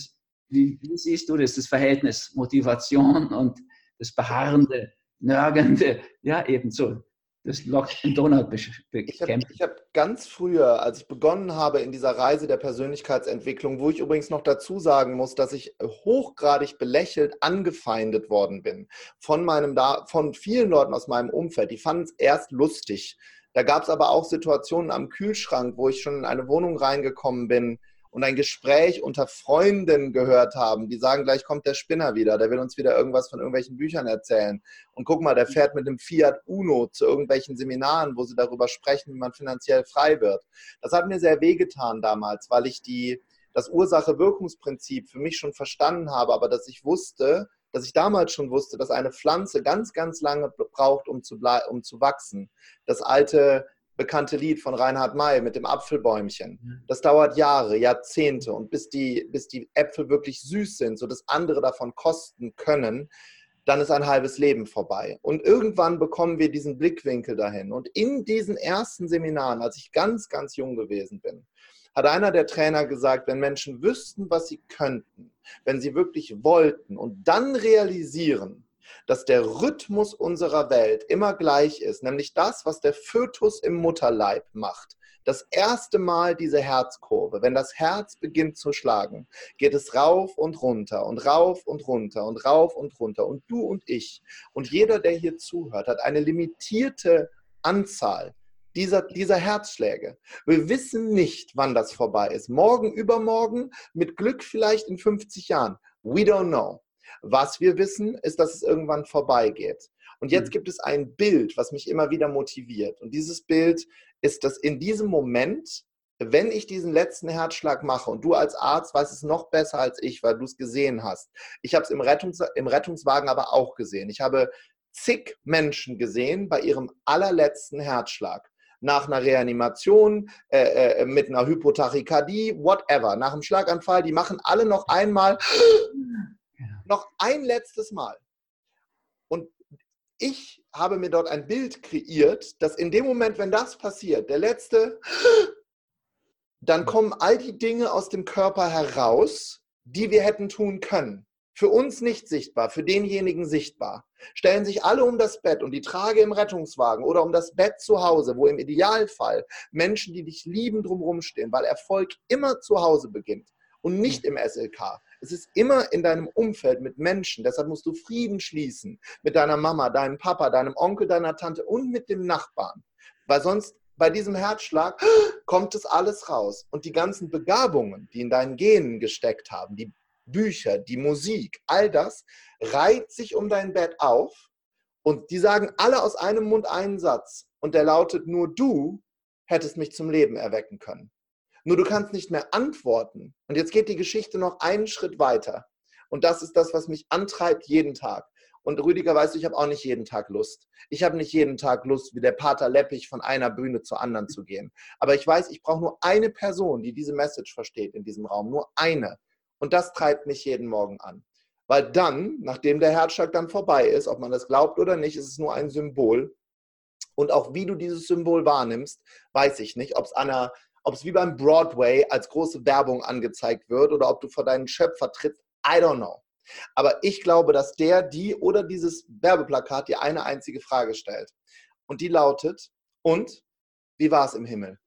Wie siehst du das Verhältnis Motivation und das beharrende, nörgelnde, ja ebenso. Das Lock and Donut bekämpft. Ich habe ganz früher, als ich begonnen habe in dieser Reise der Persönlichkeitsentwicklung, wo ich übrigens noch dazu sagen muss, dass ich hochgradig belächelt, angefeindet worden bin von vielen Leuten aus meinem Umfeld. Die fanden es erst lustig. Da gab es aber auch Situationen am Kühlschrank, wo ich schon in eine Wohnung reingekommen bin und ein Gespräch unter Freunden gehört haben, die sagen, gleich kommt der Spinner wieder, der will uns wieder irgendwas von irgendwelchen Büchern erzählen. Und guck mal, der fährt mit dem Fiat Uno zu irgendwelchen Seminaren, wo sie darüber sprechen, wie man finanziell frei wird. Das hat mir sehr wehgetan damals, weil ich das Ursache-Wirkungsprinzip für mich schon verstanden habe, aber dass ich damals schon wusste, dass eine Pflanze ganz, ganz lange braucht, um zu wachsen. Das alte bekannte Lied von Reinhard May mit dem Apfelbäumchen. Das dauert Jahre, Jahrzehnte und bis die Äpfel wirklich süß sind, sodass andere davon kosten können, dann ist ein halbes Leben vorbei. Und irgendwann bekommen wir diesen Blickwinkel dahin. Und in diesen ersten Seminaren, als ich ganz, ganz jung gewesen bin, hat einer der Trainer gesagt, wenn Menschen wüssten, was sie könnten, wenn sie wirklich wollten und dann realisieren, dass der Rhythmus unserer Welt immer gleich ist, nämlich das, was der Fötus im Mutterleib macht. Das erste Mal diese Herzkurve, wenn das Herz beginnt zu schlagen, geht es rauf und runter und rauf und runter und rauf und runter. Und du und ich und jeder, der hier zuhört, hat eine limitierte Anzahl dieser Herzschläge. Wir wissen nicht, wann das vorbei ist. Morgen, übermorgen, mit Glück vielleicht in 50 Jahren. We don't know. Was wir wissen, ist, dass es irgendwann vorbeigeht. Und jetzt gibt es ein Bild, was mich immer wieder motiviert. Und dieses Bild ist, dass in diesem Moment, wenn ich diesen letzten Herzschlag mache, und du als Arzt weißt es noch besser als ich, weil du es gesehen hast. Ich habe es im Rettungswagen aber auch gesehen. Ich habe zig Menschen gesehen bei ihrem allerletzten Herzschlag. Nach einer Reanimation, mit einer Hypotachykardie, whatever, nach einem Schlaganfall, die machen alle noch einmal, noch ein letztes Mal. Und ich habe mir dort ein Bild kreiert, dass in dem Moment, wenn das passiert, der letzte, dann kommen all die Dinge aus dem Körper heraus, die wir hätten tun können. Für uns nicht sichtbar, für denjenigen sichtbar. Stellen sich alle um das Bett und die Trage im Rettungswagen oder um das Bett zu Hause, wo im Idealfall Menschen, die dich lieben, drumherum stehen, weil Erfolg immer zu Hause beginnt und nicht im SLK. Es ist immer in deinem Umfeld mit Menschen. Deshalb musst du Frieden schließen mit deiner Mama, deinem Papa, deinem Onkel, deiner Tante und mit dem Nachbarn. Weil sonst bei diesem Herzschlag kommt es alles raus. Und die ganzen Begabungen, die in deinen Genen gesteckt haben, die Bücher, die Musik, all das reiht sich um dein Bett auf und die sagen alle aus einem Mund einen Satz und der lautet: Nur du hättest mich zum Leben erwecken können. Nur du kannst nicht mehr antworten. Und jetzt geht die Geschichte noch einen Schritt weiter. Und das ist das, was mich antreibt jeden Tag. Und Rüdiger, weißt du, ich habe auch nicht jeden Tag Lust. Ich habe nicht jeden Tag Lust, wie der Pater Leppich von einer Bühne zur anderen zu gehen. Aber ich weiß, ich brauche nur eine Person, die diese Message versteht in diesem Raum. Nur eine. Und das treibt mich jeden Morgen an. Weil dann, nachdem der Herzschlag dann vorbei ist, ob man das glaubt oder nicht, ist es nur ein Symbol. Und auch wie du dieses Symbol wahrnimmst, weiß ich nicht. Ob es wie beim Broadway als große Werbung angezeigt wird oder ob du vor deinen Schöpfer trittst, I don't know. Aber ich glaube, dass die oder dieses Werbeplakat dir eine einzige Frage stellt. Und die lautet: Und wie war es im Himmel?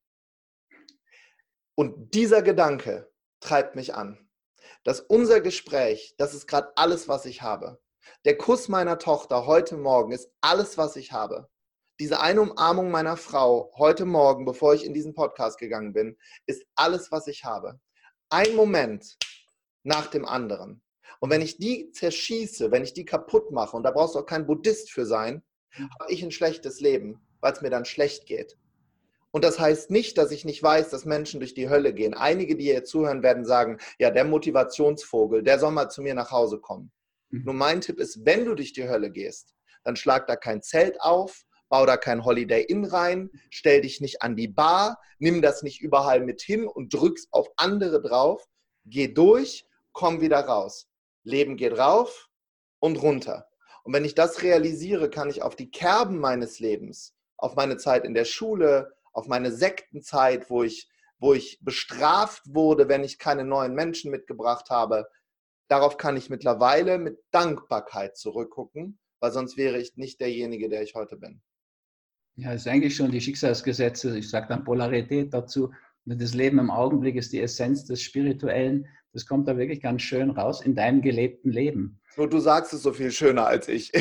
Und dieser Gedanke treibt mich an. Dass unser Gespräch, das ist gerade alles, was ich habe. Der Kuss meiner Tochter heute Morgen ist alles, was ich habe. Diese eine Umarmung meiner Frau heute Morgen, bevor ich in diesen Podcast gegangen bin, ist alles, was ich habe. Ein Moment nach dem anderen. Und wenn ich die zerschieße, wenn ich die kaputt mache, und da brauchst du auch kein Buddhist für sein, habe ich ein schlechtes Leben, weil es mir dann schlecht geht. Und das heißt nicht, dass ich nicht weiß, dass Menschen durch die Hölle gehen. Einige, die hier zuhören, werden sagen: Ja, der Motivationsvogel, der soll mal zu mir nach Hause kommen. Nur mein Tipp ist, wenn du durch die Hölle gehst, dann schlag da kein Zelt auf, bau da kein Holiday Inn rein, stell dich nicht an die Bar, nimm das nicht überall mit hin und drückst auf andere drauf. Geh durch, komm wieder raus. Leben geht rauf und runter. Und wenn ich das realisiere, kann ich auf die Kerben meines Lebens, auf meine Zeit in der Schule, auf meine Sektenzeit, wo ich bestraft wurde, wenn ich keine neuen Menschen mitgebracht habe, darauf kann ich mittlerweile mit Dankbarkeit zurückgucken, weil sonst wäre ich nicht derjenige, der ich heute bin. Ja, das ist eigentlich schon die Schicksalsgesetze. Ich sage dann Polarität dazu. Das Leben im Augenblick ist die Essenz des Spirituellen. Das kommt da wirklich ganz schön raus in deinem gelebten Leben. Nur du sagst es so viel schöner als ich.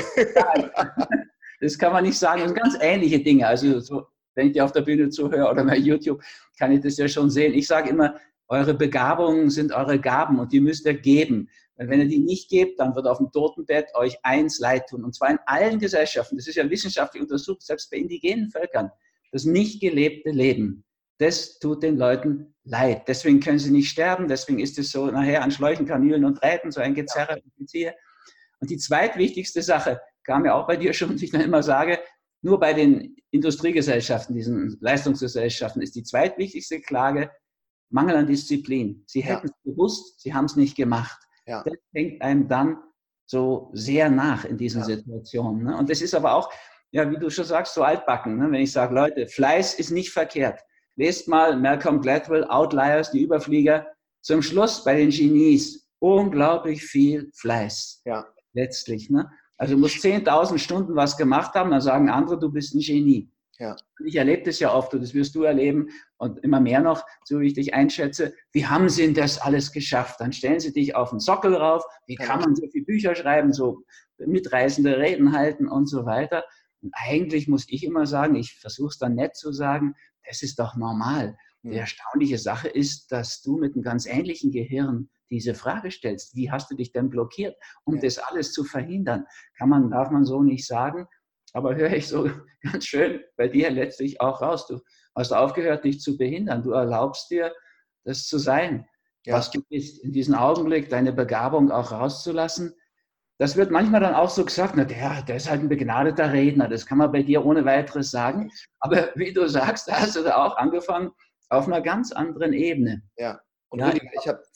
Das kann man nicht sagen. Das sind ganz ähnliche Dinge. Also so, wenn ich dir auf der Bühne zuhöre oder bei YouTube, kann ich das ja schon sehen. Ich sage immer, eure Begabungen sind eure Gaben und die müsst ihr geben. Weil wenn ihr die nicht gebt, dann wird auf dem Totenbett euch eins leid tun. Und zwar in allen Gesellschaften. Das ist ja wissenschaftlich untersucht, selbst bei indigenen Völkern. Das nicht gelebte Leben, das tut den Leuten leid. Deswegen können sie nicht sterben. Deswegen ist es so nachher an Schläuchen, Kanülen und Drähten, so ein Gezerre und Geziehe. Und die zweitwichtigste Sache kam ja auch bei dir schon, die ich dann immer sage, nur bei den Industriegesellschaften, diesen Leistungsgesellschaften, ist die zweitwichtigste Klage Mangel an Disziplin. Sie hätten es gewusst, sie haben es nicht gemacht. Ja. Das hängt einem dann so sehr nach in diesen Situationen. Ne? Und das ist aber auch, ja, wie du schon sagst, so altbacken. Ne? Wenn ich sage, Leute, Fleiß ist nicht verkehrt. Lest mal Malcolm Gladwell, Outliers, die Überflieger. Zum Schluss bei den Genies unglaublich viel Fleiß. Ja. Letztlich. Ne? Also du musst 10.000 Stunden was gemacht haben, dann sagen andere, du bist ein Genie. Ja. Ich erlebe das ja oft und das wirst du erleben und immer mehr noch, so wie ich dich einschätze. Wie haben sie denn das alles geschafft? Dann stellen sie dich auf den Sockel rauf. Wie kann man so viele Bücher schreiben, so mitreißende Reden halten und so weiter? Und eigentlich muss ich immer sagen, ich versuche es dann nett zu sagen, das ist doch normal. Die erstaunliche Sache ist, dass du mit einem ganz ähnlichen Gehirn diese Frage stellst. Wie hast du dich denn blockiert, um das alles zu verhindern? Darf man so nicht sagen. Aber höre ich so ganz schön bei dir letztlich auch raus. Du hast aufgehört, dich zu behindern. Du erlaubst dir, das zu sein, was du bist. In diesem Augenblick deine Begabung auch rauszulassen. das wird manchmal dann auch so gesagt, na, der ist halt ein begnadeter Redner, das kann man bei dir ohne weiteres sagen. Aber wie du sagst, da hast du da auch angefangen auf einer ganz anderen Ebene. Ja, und Ja, Rüdiger, ich habe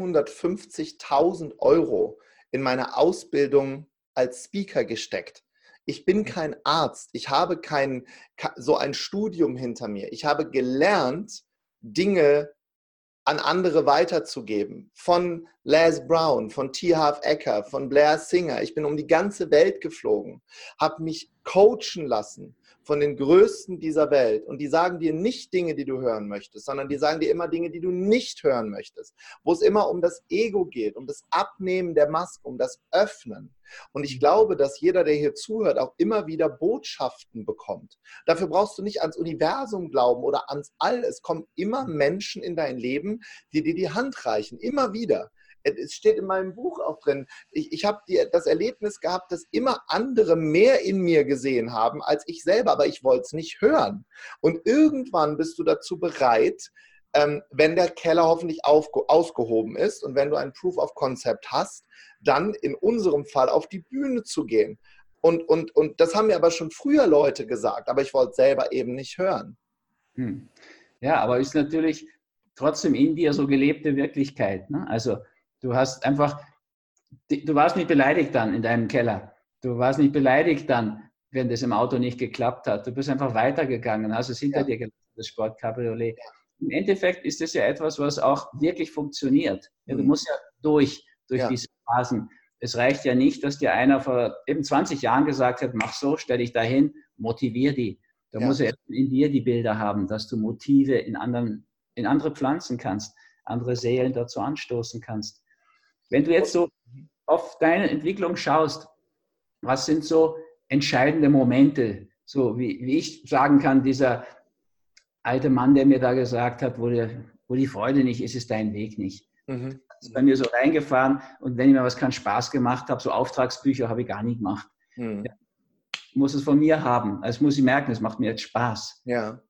250.000 Euro in meine Ausbildung als Speaker gesteckt. Ich bin kein Arzt, ich habe so ein Studium hinter mir. Ich habe gelernt, Dinge an andere weiterzugeben. Von Les Brown, von T. Harv Eker, von Blair Singer. Ich bin um die ganze Welt geflogen, habe mich coachen lassen von den Größten dieser Welt. Und die sagen dir nicht Dinge, die du hören möchtest, sondern die sagen dir immer Dinge, die du nicht hören möchtest. Wo es immer um das Ego geht, um das Abnehmen der Maske, um das Öffnen. Und ich glaube, dass jeder, der hier zuhört, auch immer wieder Botschaften bekommt. Dafür brauchst du nicht ans Universum glauben oder ans All. Es kommen immer Menschen in dein Leben, die dir die Hand reichen. Immer wieder. Es steht in meinem Buch auch drin, ich habe das Erlebnis gehabt, dass immer andere mehr in mir gesehen haben als ich selber, aber ich wollte es nicht hören. Und irgendwann bist du dazu bereit, wenn der Keller hoffentlich ausgehoben ist und wenn du ein Proof of Concept hast, dann in unserem Fall auf die Bühne zu gehen. Und das haben mir aber schon früher Leute gesagt, aber ich wollte es selber eben nicht hören. Ja, aber ist natürlich trotzdem in dir so gelebte Wirklichkeit. Ne? Also du hast einfach, du warst nicht beleidigt dann in deinem Keller. Du warst nicht beleidigt dann, wenn das im Auto nicht geklappt hat. Du bist einfach weitergegangen, hast es hinter dir gelassen, das Sportcabriolet. Im Endeffekt ist das ja etwas, was auch wirklich funktioniert. Ja, du musst ja durch diese Phasen. Es reicht ja nicht, dass dir einer vor eben 20 Jahren gesagt hat, mach so, stell dich dahin, motivier die. Da muss ja in dir die Bilder haben, dass du Motive in andere pflanzen kannst, andere Seelen dazu anstoßen kannst. Wenn du jetzt so auf deine Entwicklung schaust, was sind so entscheidende Momente, so wie ich sagen kann, dieser alte Mann, der mir da gesagt hat, wo die Freude nicht ist, ist dein Weg nicht. Das ist bei mir so reingefahren und wenn ich mir was keinen Spaß gemacht habe, so Auftragsbücher habe ich gar nicht gemacht. Ja, ich muss es von mir haben, also muss ich merken, es macht mir jetzt Spaß. Ja.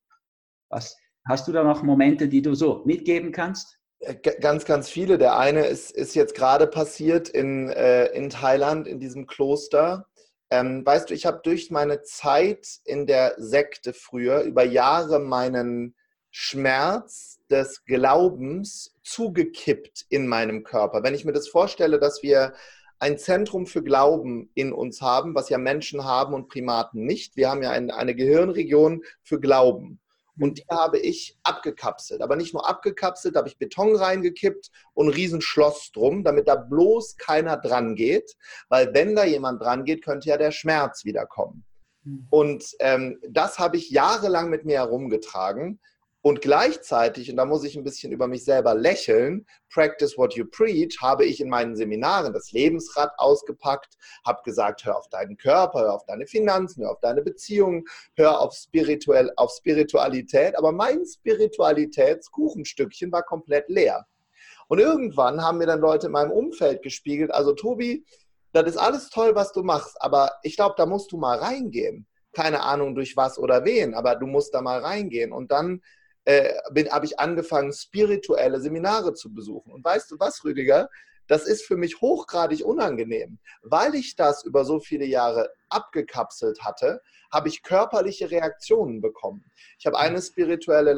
Hast du da noch Momente, die du so mitgeben kannst? Ganz, ganz viele. Der eine ist jetzt gerade passiert in Thailand, in diesem Kloster. Weißt du, ich habe durch meine Zeit in der Sekte früher über Jahre meinen Schmerz des Glaubens zugekippt in meinem Körper. Wenn ich mir das vorstelle, dass wir ein Zentrum für Glauben in uns haben, was ja Menschen haben und Primaten nicht. Wir haben ja eine Gehirnregion für Glauben. Und die habe ich abgekapselt. Aber nicht nur abgekapselt, da habe ich Beton reingekippt und ein Riesenschloss drum, damit da bloß keiner dran geht. Weil wenn da jemand dran geht, könnte ja der Schmerz wiederkommen. Und das habe ich jahrelang mit mir herumgetragen. Und gleichzeitig, und da muss ich ein bisschen über mich selber lächeln, practice what you preach, habe ich in meinen Seminaren das Lebensrad ausgepackt, habe gesagt, hör auf deinen Körper, hör auf deine Finanzen, hör auf deine Beziehungen, hör auf Spiritualität. Aber mein Spiritualitätskuchenstückchen war komplett leer. Und irgendwann haben mir dann Leute in meinem Umfeld gespiegelt, also Tobi, das ist alles toll, was du machst, aber ich glaube, da musst du mal reingehen. Keine Ahnung durch was oder wen, aber du musst da mal reingehen. Und dann habe ich angefangen, spirituelle Seminare zu besuchen. Und weißt du was, Rüdiger? Das ist für mich hochgradig unangenehm. Weil ich das über so viele Jahre abgekapselt hatte, habe ich körperliche Reaktionen bekommen. Ich habe eine spirituelle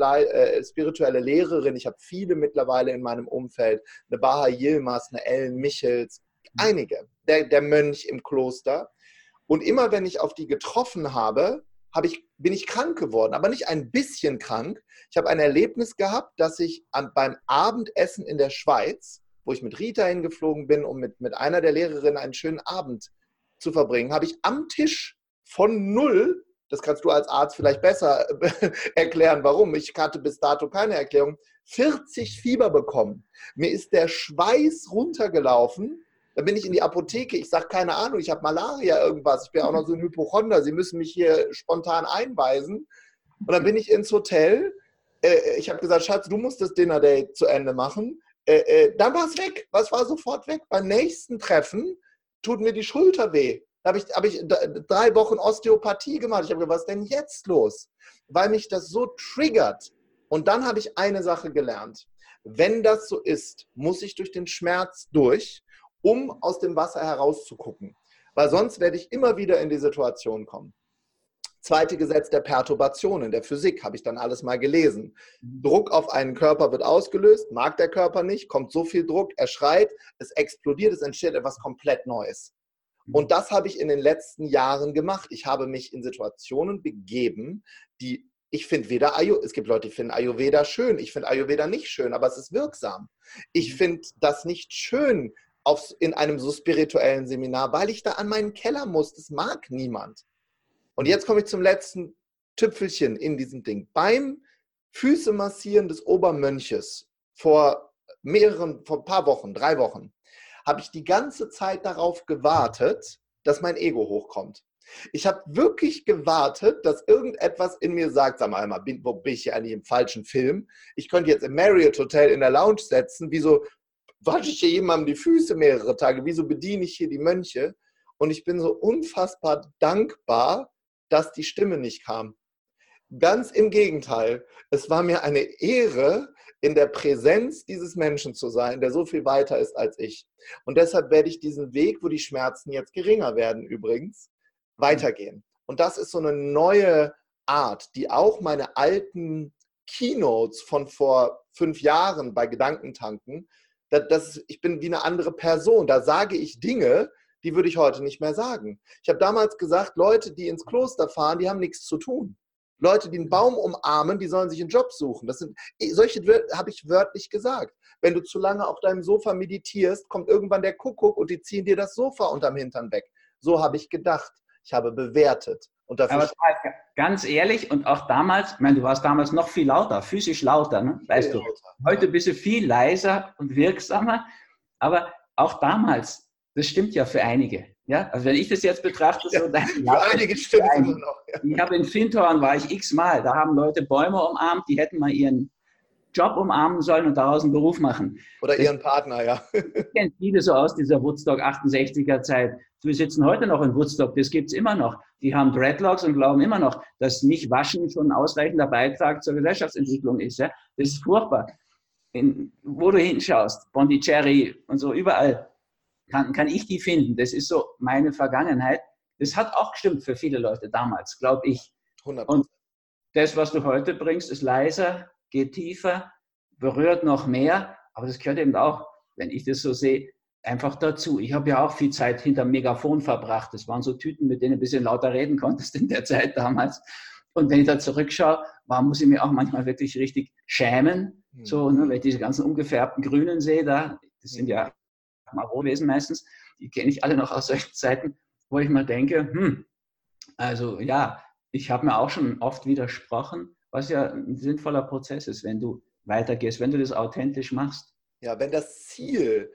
Lehrerin, ich habe viele mittlerweile in meinem Umfeld, eine Baha Yilmaz, eine Ellen Michels, einige, der Mönch im Kloster. Und immer wenn ich auf die getroffen habe, bin ich krank geworden, aber nicht ein bisschen krank. Ich habe ein Erlebnis gehabt, dass ich beim Abendessen in der Schweiz, wo ich mit Rita hingeflogen bin, um mit einer der Lehrerinnen einen schönen Abend zu verbringen, habe ich am Tisch von 0, das kannst du als Arzt vielleicht besser erklären, warum, ich hatte bis dato keine Erklärung, 40 Fieber bekommen. Mir ist der Schweiß runtergelaufen. Da bin ich in die Apotheke, ich sage, keine Ahnung, ich habe Malaria, irgendwas, ich bin auch noch so ein Hypochonder, Sie müssen mich hier spontan einweisen. Und dann bin ich ins Hotel, ich habe gesagt, Schatz, du musst das Dinner Date zu Ende machen. Dann war es weg, es war sofort weg. Beim nächsten Treffen tut mir die Schulter weh. Da habe ich 3 Wochen Osteopathie gemacht. Ich habe gesagt, was ist denn jetzt los? Weil mich das so triggert. Und dann habe ich eine Sache gelernt. Wenn das so ist, muss ich durch den Schmerz durch. um aus dem Wasser herauszugucken. Weil sonst werde ich immer wieder in die Situation kommen. Zweite Gesetz der Perturbationen, der Physik, habe ich dann alles mal gelesen. Druck auf einen Körper wird ausgelöst, mag der Körper nicht, kommt so viel Druck, er schreit, es explodiert, es entsteht etwas komplett Neues. Und das habe ich in den letzten Jahren gemacht. Ich habe mich in Situationen begeben, die ich finde es gibt Leute, die finden Ayurveda schön, ich finde Ayurveda nicht schön, aber es ist wirksam. Ich finde das nicht schön in einem so spirituellen Seminar, weil ich da an meinen Keller muss. Das mag niemand. Und jetzt komme ich zum letzten Tüpfelchen in diesem Ding. Beim Füße massieren des Obermönches vor ein paar Wochen, 3 Wochen, habe ich die ganze Zeit darauf gewartet, dass mein Ego hochkommt. Ich habe wirklich gewartet, dass irgendetwas in mir sagt, sag mal, wo bin ich hier eigentlich im falschen Film? Ich könnte jetzt im Marriott Hotel in der Lounge setzen. Wieso wasche ich hier jemandem die Füße mehrere Tage? Wieso bediene ich hier die Mönche? Und ich bin so unfassbar dankbar, dass die Stimme nicht kam. Ganz im Gegenteil. Es war mir eine Ehre, in der Präsenz dieses Menschen zu sein, der so viel weiter ist als ich. Und deshalb werde ich diesen Weg, wo die Schmerzen jetzt geringer werden übrigens, weitergehen. Und das ist so eine neue Art, die auch meine alten Keynotes von vor 5 Jahren bei Gedankentanken, ich bin wie eine andere Person. Da sage ich Dinge, die würde ich heute nicht mehr sagen. Ich habe damals gesagt, Leute, die ins Kloster fahren, die haben nichts zu tun. Leute, die einen Baum umarmen, die sollen sich einen Job suchen. Solche habe ich wörtlich gesagt. Wenn du zu lange auf deinem Sofa meditierst, kommt irgendwann der Kuckuck und die ziehen dir das Sofa unterm Hintern weg. So habe ich gedacht. Ich habe bewertet. Und dafür Aber ganz ehrlich, und auch damals, ich meine, du warst damals noch viel lauter, physisch lauter, ne? Weißt du. Heute bist du viel leiser und wirksamer, aber auch damals, das stimmt ja für einige. Ja? Also wenn ich das jetzt betrachte, so für einige stimmt es immer noch. Ja. Ich habe in Findhorn, war ich x-mal, da haben Leute Bäume umarmt, die hätten mal ihren Job umarmen sollen und daraus einen Beruf machen. Oder ihren Partner, ja. Ich kenne viele so aus dieser Woodstock 68er Zeit. Wir sitzen heute noch in Woodstock, das gibt es immer noch. Die haben Dreadlocks und glauben immer noch, dass nicht waschen schon ein ausreichender Beitrag zur Gesellschaftsentwicklung ist. Ja? Das ist furchtbar. Wo du hinschaust, Pondicherry und so, überall kann ich die finden. Das ist so meine Vergangenheit. Das hat auch gestimmt für viele Leute damals, glaube ich. 100%. Und das, was du heute bringst, ist leiser, geht tiefer, berührt noch mehr, aber das gehört eben auch, wenn ich das so sehe, einfach dazu. Ich habe ja auch viel Zeit hinterm Megafon verbracht. Das waren so Tüten, mit denen du ein bisschen lauter reden konntest in der Zeit damals. Und wenn ich da zurückschaue, muss ich mir auch manchmal wirklich richtig schämen. So, ne, wenn ich diese ganzen ungefärbten Grünen sehe, das sind ja Marotwesen meistens, die kenne ich alle noch aus solchen Zeiten, wo ich mal denke, also ja, ich habe mir auch schon oft widersprochen, was ja ein sinnvoller Prozess ist, wenn du weitergehst, wenn du das authentisch machst. Ja, wenn das Ziel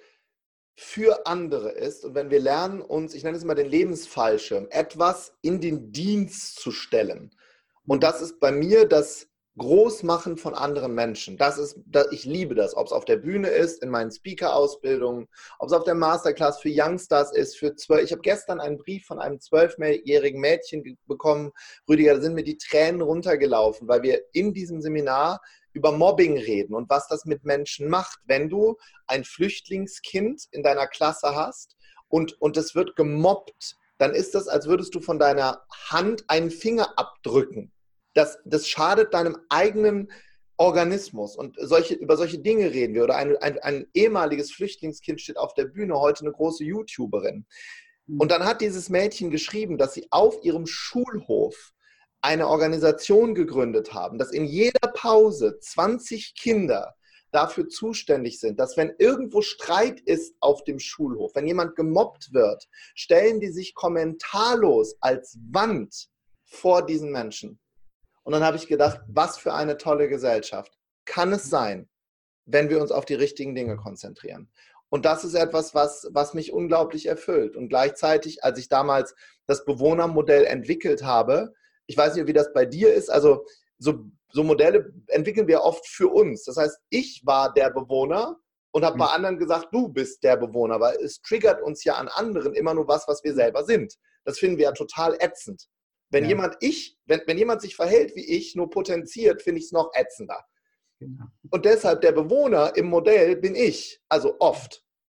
für andere ist und wenn wir lernen, uns, ich nenne es mal den Lebensfallschirm, etwas in den Dienst zu stellen. Und das ist bei mir das Großmachen von anderen Menschen. Ich liebe das, ob es auf der Bühne ist, in meinen Speaker-Ausbildungen, ob es auf der Masterclass für Youngstars ist, ich habe gestern einen Brief von einem 12-jährigen Mädchen bekommen, Rüdiger, da sind mir die Tränen runtergelaufen, weil wir in diesem Seminar über Mobbing reden und was das mit Menschen macht, wenn du ein Flüchtlingskind in deiner Klasse hast und es wird gemobbt, dann ist das, als würdest du von deiner Hand einen Finger abdrücken. Das schadet deinem eigenen Organismus. Und über solche Dinge reden wir. Oder ein ehemaliges Flüchtlingskind steht auf der Bühne, heute eine große YouTuberin. Und dann hat dieses Mädchen geschrieben, dass sie auf ihrem Schulhof eine Organisation gegründet haben, dass in jeder Pause 20 Kinder dafür zuständig sind, dass wenn irgendwo Streit ist auf dem Schulhof, wenn jemand gemobbt wird, stellen die sich kommentarlos als Wand vor diesen Menschen. Und dann habe ich gedacht, was für eine tolle Gesellschaft kann es sein, wenn wir uns auf die richtigen Dinge konzentrieren. Und das ist etwas, was mich unglaublich erfüllt. Und gleichzeitig, als ich damals das Bewohnermodell entwickelt habe, ich weiß nicht, wie das bei dir ist, also so Modelle entwickeln wir oft für uns. Das heißt, ich war der Bewohner und habe bei anderen gesagt, du bist der Bewohner, weil es triggert uns ja an anderen immer nur was wir selber sind. Das finden wir ja total ätzend. Wenn jemand sich verhält wie ich, nur potenziert, finde ich es noch ätzender. Genau. Und deshalb der Bewohner im Modell bin ich, also oft.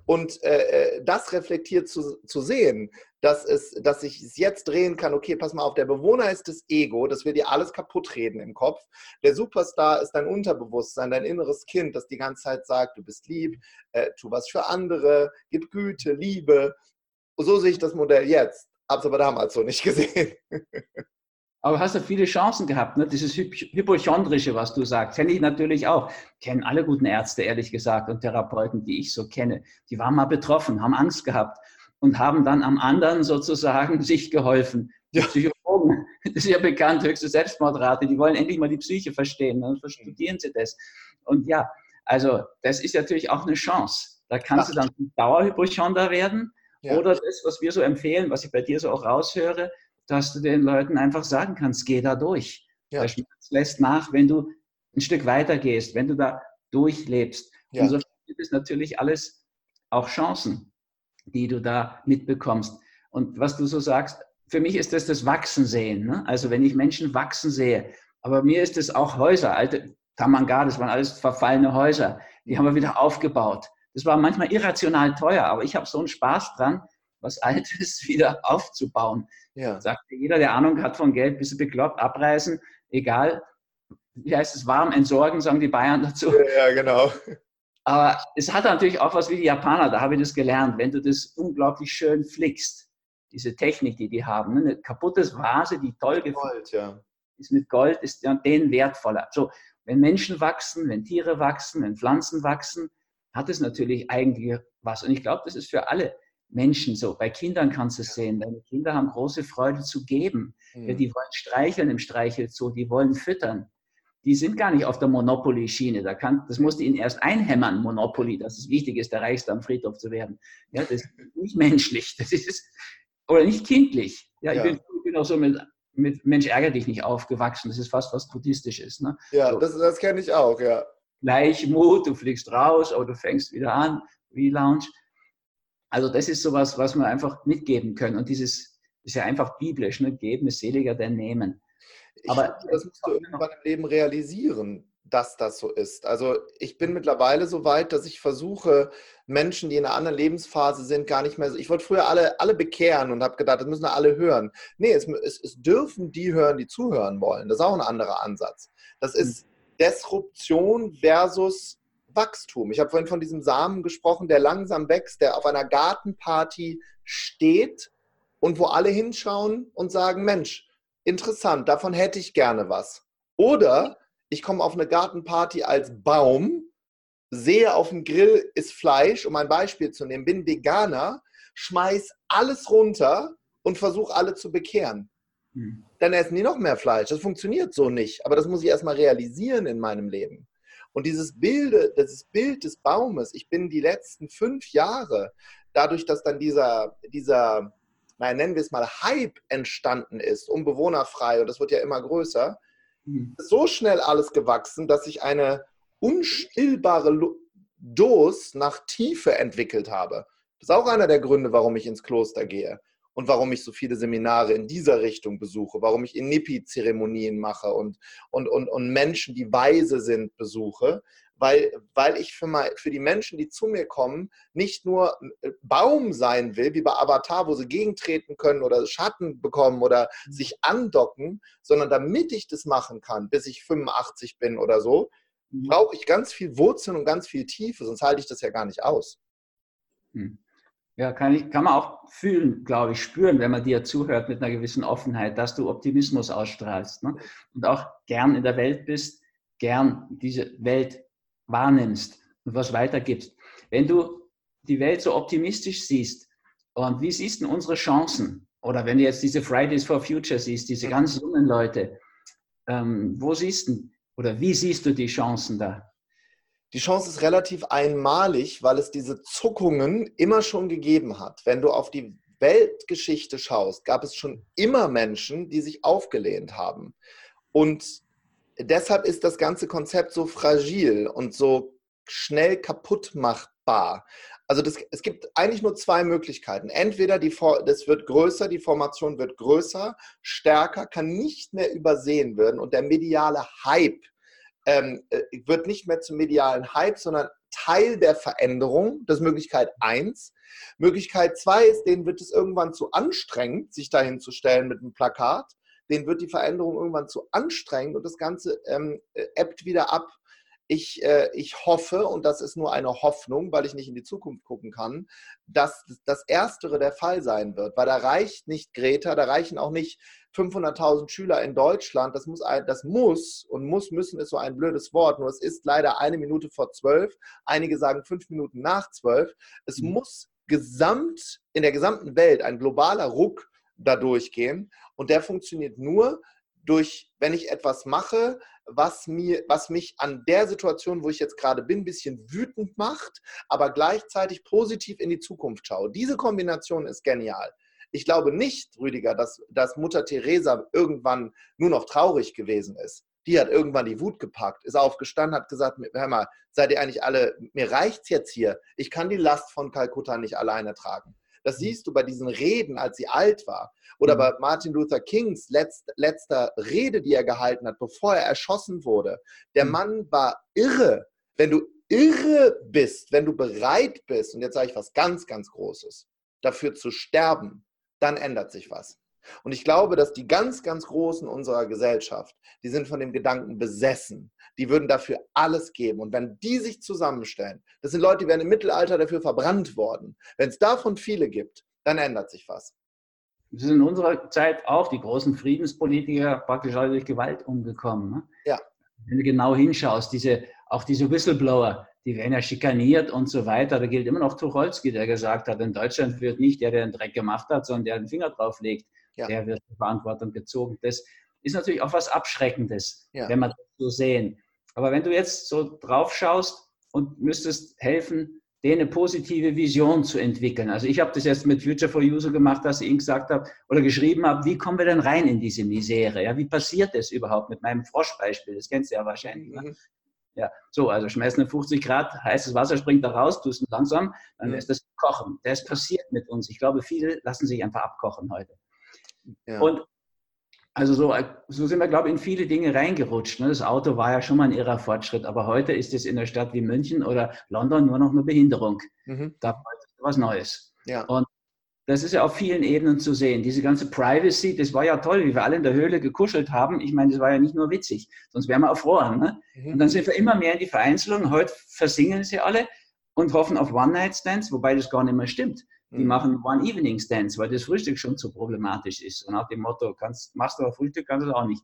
Und das reflektiert zu sehen, dass ich es jetzt drehen kann, okay, pass mal auf, der Bewohner ist das Ego, das will dir alles kaputt reden im Kopf. Der Superstar ist dein Unterbewusstsein, dein inneres Kind, das die ganze Zeit sagt, du bist lieb, tu was für andere, gib Güte, Liebe. So sehe ich das Modell jetzt. Habe es aber damals so nicht gesehen. Aber hast du viele Chancen gehabt, ne? Dieses Hypochondrische, was du sagst, kenne ich natürlich auch. Kennen alle guten Ärzte, ehrlich gesagt, und Therapeuten, die ich so kenne. Die waren mal betroffen, haben Angst gehabt und haben dann am anderen sozusagen sich geholfen. Die Psychologen, das ist ja bekannt, höchste Selbstmordrate, die wollen endlich mal die Psyche verstehen, dann studieren sie das. Und ja, also das ist natürlich auch eine Chance. Da kannst du dann Dauerhypochonder werden oder das, was wir so empfehlen, was ich bei dir so auch raushöre, dass du den Leuten einfach sagen kannst, geh da durch. Ja. Der Schmerz lässt nach, wenn du ein Stück weiter gehst, wenn du da durchlebst. Ja. Und so gibt es natürlich alles auch Chancen, die du da mitbekommst. Und was du so sagst, für mich ist das Wachsen sehen. Ne? Also wenn ich Menschen wachsen sehe, aber mir ist es auch Häuser, alte Tamangard, das waren alles verfallene Häuser, die haben wir wieder aufgebaut. Das war manchmal irrational teuer, aber ich habe so einen Spaß dran, was Altes wieder aufzubauen. Ja. Sagt jeder, der Ahnung hat von Geld, bist du bekloppt, abreißen, egal. Wie heißt es, warm entsorgen, sagen die Bayern dazu. Ja, genau. Aber es hat natürlich auch was wie die Japaner, da habe ich das gelernt, wenn du das unglaublich schön flickst, diese Technik, die haben, eine kaputte Vase, die toll gefüllt ist mit Gold, ist ja denen wertvoller. So, wenn Menschen wachsen, wenn Tiere wachsen, wenn Pflanzen wachsen, hat es natürlich eigentlich was. Und ich glaube, das ist für alle Menschen so. Bei Kindern kannst du es sehen. Deine Kinder haben große Freude zu geben. Ja, die wollen streicheln im Streichelzoo, die wollen füttern. Die sind gar nicht auf der Monopoly-Schiene. Das musst du ihnen erst einhämmern, Monopoly, dass es wichtig ist, der Reichste am Friedhof zu werden. Ja, das ist nicht menschlich. Das ist, oder nicht kindlich. Ja, ich bin auch so mit Mensch, ärgere dich nicht aufgewachsen. Das ist fast was Buddhistisches. Ne? Ja, so. Das kenne ich auch, ja. Gleichmut, du fliegst raus, aber du fängst wieder an, Relaunch. Also das ist sowas, was wir einfach mitgeben können. Und dieses ist ja einfach biblisch, ne? Geben ist seliger denn nehmen. Aber das musst du irgendwann im Leben realisieren, dass das so ist. Also ich bin mittlerweile so weit, dass ich versuche, Menschen, die in einer anderen Lebensphase sind, gar nicht mehr so. Ich wollte früher alle bekehren und habe gedacht, das müssen alle hören. Nee, es dürfen die hören, die zuhören wollen. Das ist auch ein anderer Ansatz. Das ist Disruption versus Wachstum. Ich habe vorhin von diesem Samen gesprochen, der langsam wächst, der auf einer Gartenparty steht und wo alle hinschauen und sagen, Mensch, interessant, davon hätte ich gerne was. Oder ich komme auf eine Gartenparty als Baum, sehe auf dem Grill ist Fleisch, um ein Beispiel zu nehmen, bin Veganer, schmeiß alles runter und versuche alle zu bekehren. Dann essen die noch mehr Fleisch. Das funktioniert so nicht. Aber das muss ich erstmal realisieren in meinem Leben. Und dieses Bild des Baumes, ich bin die letzten 5 Jahre, dadurch, dass dann dieser nennen wir es mal, Hype entstanden ist, um bewohnerfrei, und das wird ja immer größer, ist so schnell alles gewachsen, dass ich eine unstillbare Durst nach Tiefe entwickelt habe. Das ist auch einer der Gründe, warum ich ins Kloster gehe. Und warum ich so viele Seminare in dieser Richtung besuche, warum ich Inipi-Zeremonien mache und Menschen, die weise sind, besuche, weil ich für die Menschen, die zu mir kommen, nicht nur Baum sein will, wie bei Avatar, wo sie gegentreten können oder Schatten bekommen oder sich andocken, sondern damit ich das machen kann, bis ich 85 bin oder so, brauche ich ganz viel Wurzeln und ganz viel Tiefe, sonst halte ich das ja gar nicht aus. Ja, kann man auch fühlen, glaube ich, spüren, wenn man dir zuhört mit einer gewissen Offenheit, dass du Optimismus ausstrahlst, ne? Und auch gern in der Welt bist, gern diese Welt wahrnimmst und was weitergibst. Wenn du die Welt so optimistisch siehst, und wie siehst du unsere Chancen? Oder wenn du jetzt diese Fridays for Future siehst, diese ganz jungen Leute, wo siehst du, oder wie siehst du die Chancen da? Die Chance ist relativ einmalig, weil es diese Zuckungen immer schon gegeben hat. Wenn du auf die Weltgeschichte schaust, gab es schon immer Menschen, die sich aufgelehnt haben. Und deshalb ist das ganze Konzept so fragil und so schnell kaputt machbar. Also es gibt eigentlich nur 2 Möglichkeiten. Entweder das wird größer, die Formation wird größer, stärker, kann nicht mehr übersehen werden und der mediale Hype wird nicht mehr zum medialen Hype, sondern Teil der Veränderung. Das ist Möglichkeit 1. Möglichkeit 2 ist, denen wird es irgendwann zu anstrengend, sich dahin zu stellen mit einem Plakat. Denen wird die Veränderung irgendwann zu anstrengend und das Ganze ebbt wieder ab. Ich hoffe, und das ist nur eine Hoffnung, weil ich nicht in die Zukunft gucken kann, dass das Erstere der Fall sein wird. Weil da reicht nicht Greta, da reichen auch nicht 500.000 Schüler in Deutschland. Müssen ist so ein blödes Wort, nur es ist leider 1 Minute vor 12. Einige sagen 5 Minuten nach 12. Es muss in der gesamten Welt ein globaler Ruck da durchgehen. Und der funktioniert nur wenn ich etwas mache, was mich an der Situation, wo ich jetzt gerade bin, ein bisschen wütend macht, aber gleichzeitig positiv in die Zukunft schaue. Diese Kombination ist genial. Ich glaube nicht, Rüdiger, dass Mutter Teresa irgendwann nur noch traurig gewesen ist. Die hat irgendwann die Wut gepackt, ist aufgestanden, hat gesagt, hör mal, seid ihr eigentlich alle, mir reicht's jetzt hier. Ich kann die Last von Kalkutta nicht alleine tragen. Das siehst du bei diesen Reden, als sie alt war. Oder bei Martin Luther Kings letzter Rede, die er gehalten hat, bevor er erschossen wurde. Der Mann war irre. Wenn du irre bist, wenn du bereit bist, und jetzt sage ich was ganz, ganz Großes, dafür zu sterben, dann ändert sich was. Und ich glaube, dass die ganz, ganz Großen unserer Gesellschaft, die sind von dem Gedanken besessen. Die würden dafür alles geben. Und wenn die sich zusammenstellen, das sind Leute, die wären im Mittelalter dafür verbrannt worden. Wenn es davon viele gibt, dann ändert sich was. Das sind in unserer Zeit auch die großen Friedenspolitiker praktisch alle durch Gewalt umgekommen. Ne? Ja. Wenn du genau hinschaust, auch diese Whistleblower, die werden ja schikaniert und so weiter. Da gilt immer noch Tucholsky, der gesagt hat, in Deutschland wird nicht der den Dreck gemacht hat, sondern der den Finger drauf legt, der wird zur Verantwortung gezogen. Das ist natürlich auch was Abschreckendes, wenn wir das so sehen. Aber wenn du jetzt so drauf schaust und müsstest helfen, denen eine positive Vision zu entwickeln. Also ich habe das jetzt mit Future for You so gemacht, dass ich ihnen gesagt habe oder geschrieben habe, wie kommen wir denn rein in diese Misere? Ja, wie passiert das überhaupt mit meinem Froschbeispiel? Das kennst du ja wahrscheinlich. Ne? Ja, so, also schmeißt eine 50 Grad, heißes Wasser springt da raus, tust es langsam, dann lässt das kochen. Das passiert mit uns. Ich glaube, viele lassen sich einfach abkochen heute. Ja. Und also so sind wir, glaube ich, in viele Dinge reingerutscht. Ne? Das Auto war ja schon mal ein irrer Fortschritt, aber heute ist es in einer Stadt wie München oder London nur noch eine Behinderung. Da bräuchte was Neues. Ja. Und das ist ja auf vielen Ebenen zu sehen. Diese ganze Privacy, das war ja toll, wie wir alle in der Höhle gekuschelt haben. Ich meine, das war ja nicht nur witzig, sonst wären wir erfroren. Ne? Und dann sind wir immer mehr in die Vereinzelung. Heute versingeln sie alle und hoffen auf One-Night-Stands, wobei das gar nicht mehr stimmt. Die machen One-Evening-Stands, weil das Frühstück schon zu problematisch ist. Und nach dem Motto, machst du aber Frühstück, kannst du es auch nicht.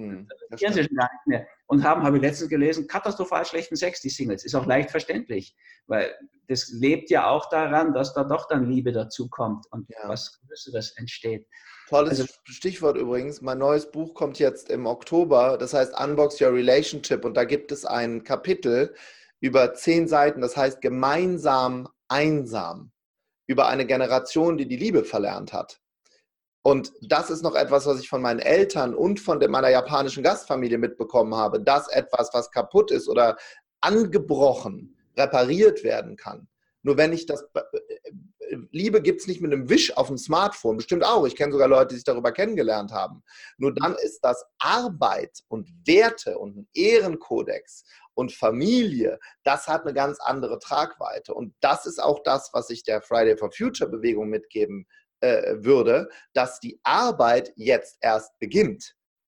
Das kennen sie schon gar nicht mehr. Und habe ich letztens gelesen, katastrophal schlechten Sex, die Singles. Ist auch leicht verständlich, weil das lebt ja auch daran, dass da doch dann Liebe dazu kommt und was Größeres entsteht. Tolles Stichwort übrigens. Mein neues Buch kommt jetzt im Oktober, das heißt Unbox Your Relationship und da gibt es ein Kapitel über 10 Seiten, das heißt Gemeinsam einsam, über eine Generation, die die Liebe verlernt hat. Und das ist noch etwas, was ich von meinen Eltern und von meiner japanischen Gastfamilie mitbekommen habe, dass etwas, was kaputt ist oder angebrochen, repariert werden kann. Nur wenn ich Liebe gibt es nicht mit einem Wisch auf dem Smartphone, bestimmt auch. Ich kenne sogar Leute, die sich darüber kennengelernt haben. Nur dann ist das Arbeit und Werte und ein Ehrenkodex und Familie, das hat eine ganz andere Tragweite. Und das ist auch das, was ich der Friday for Future Bewegung mitgeben würde, dass die Arbeit jetzt erst beginnt.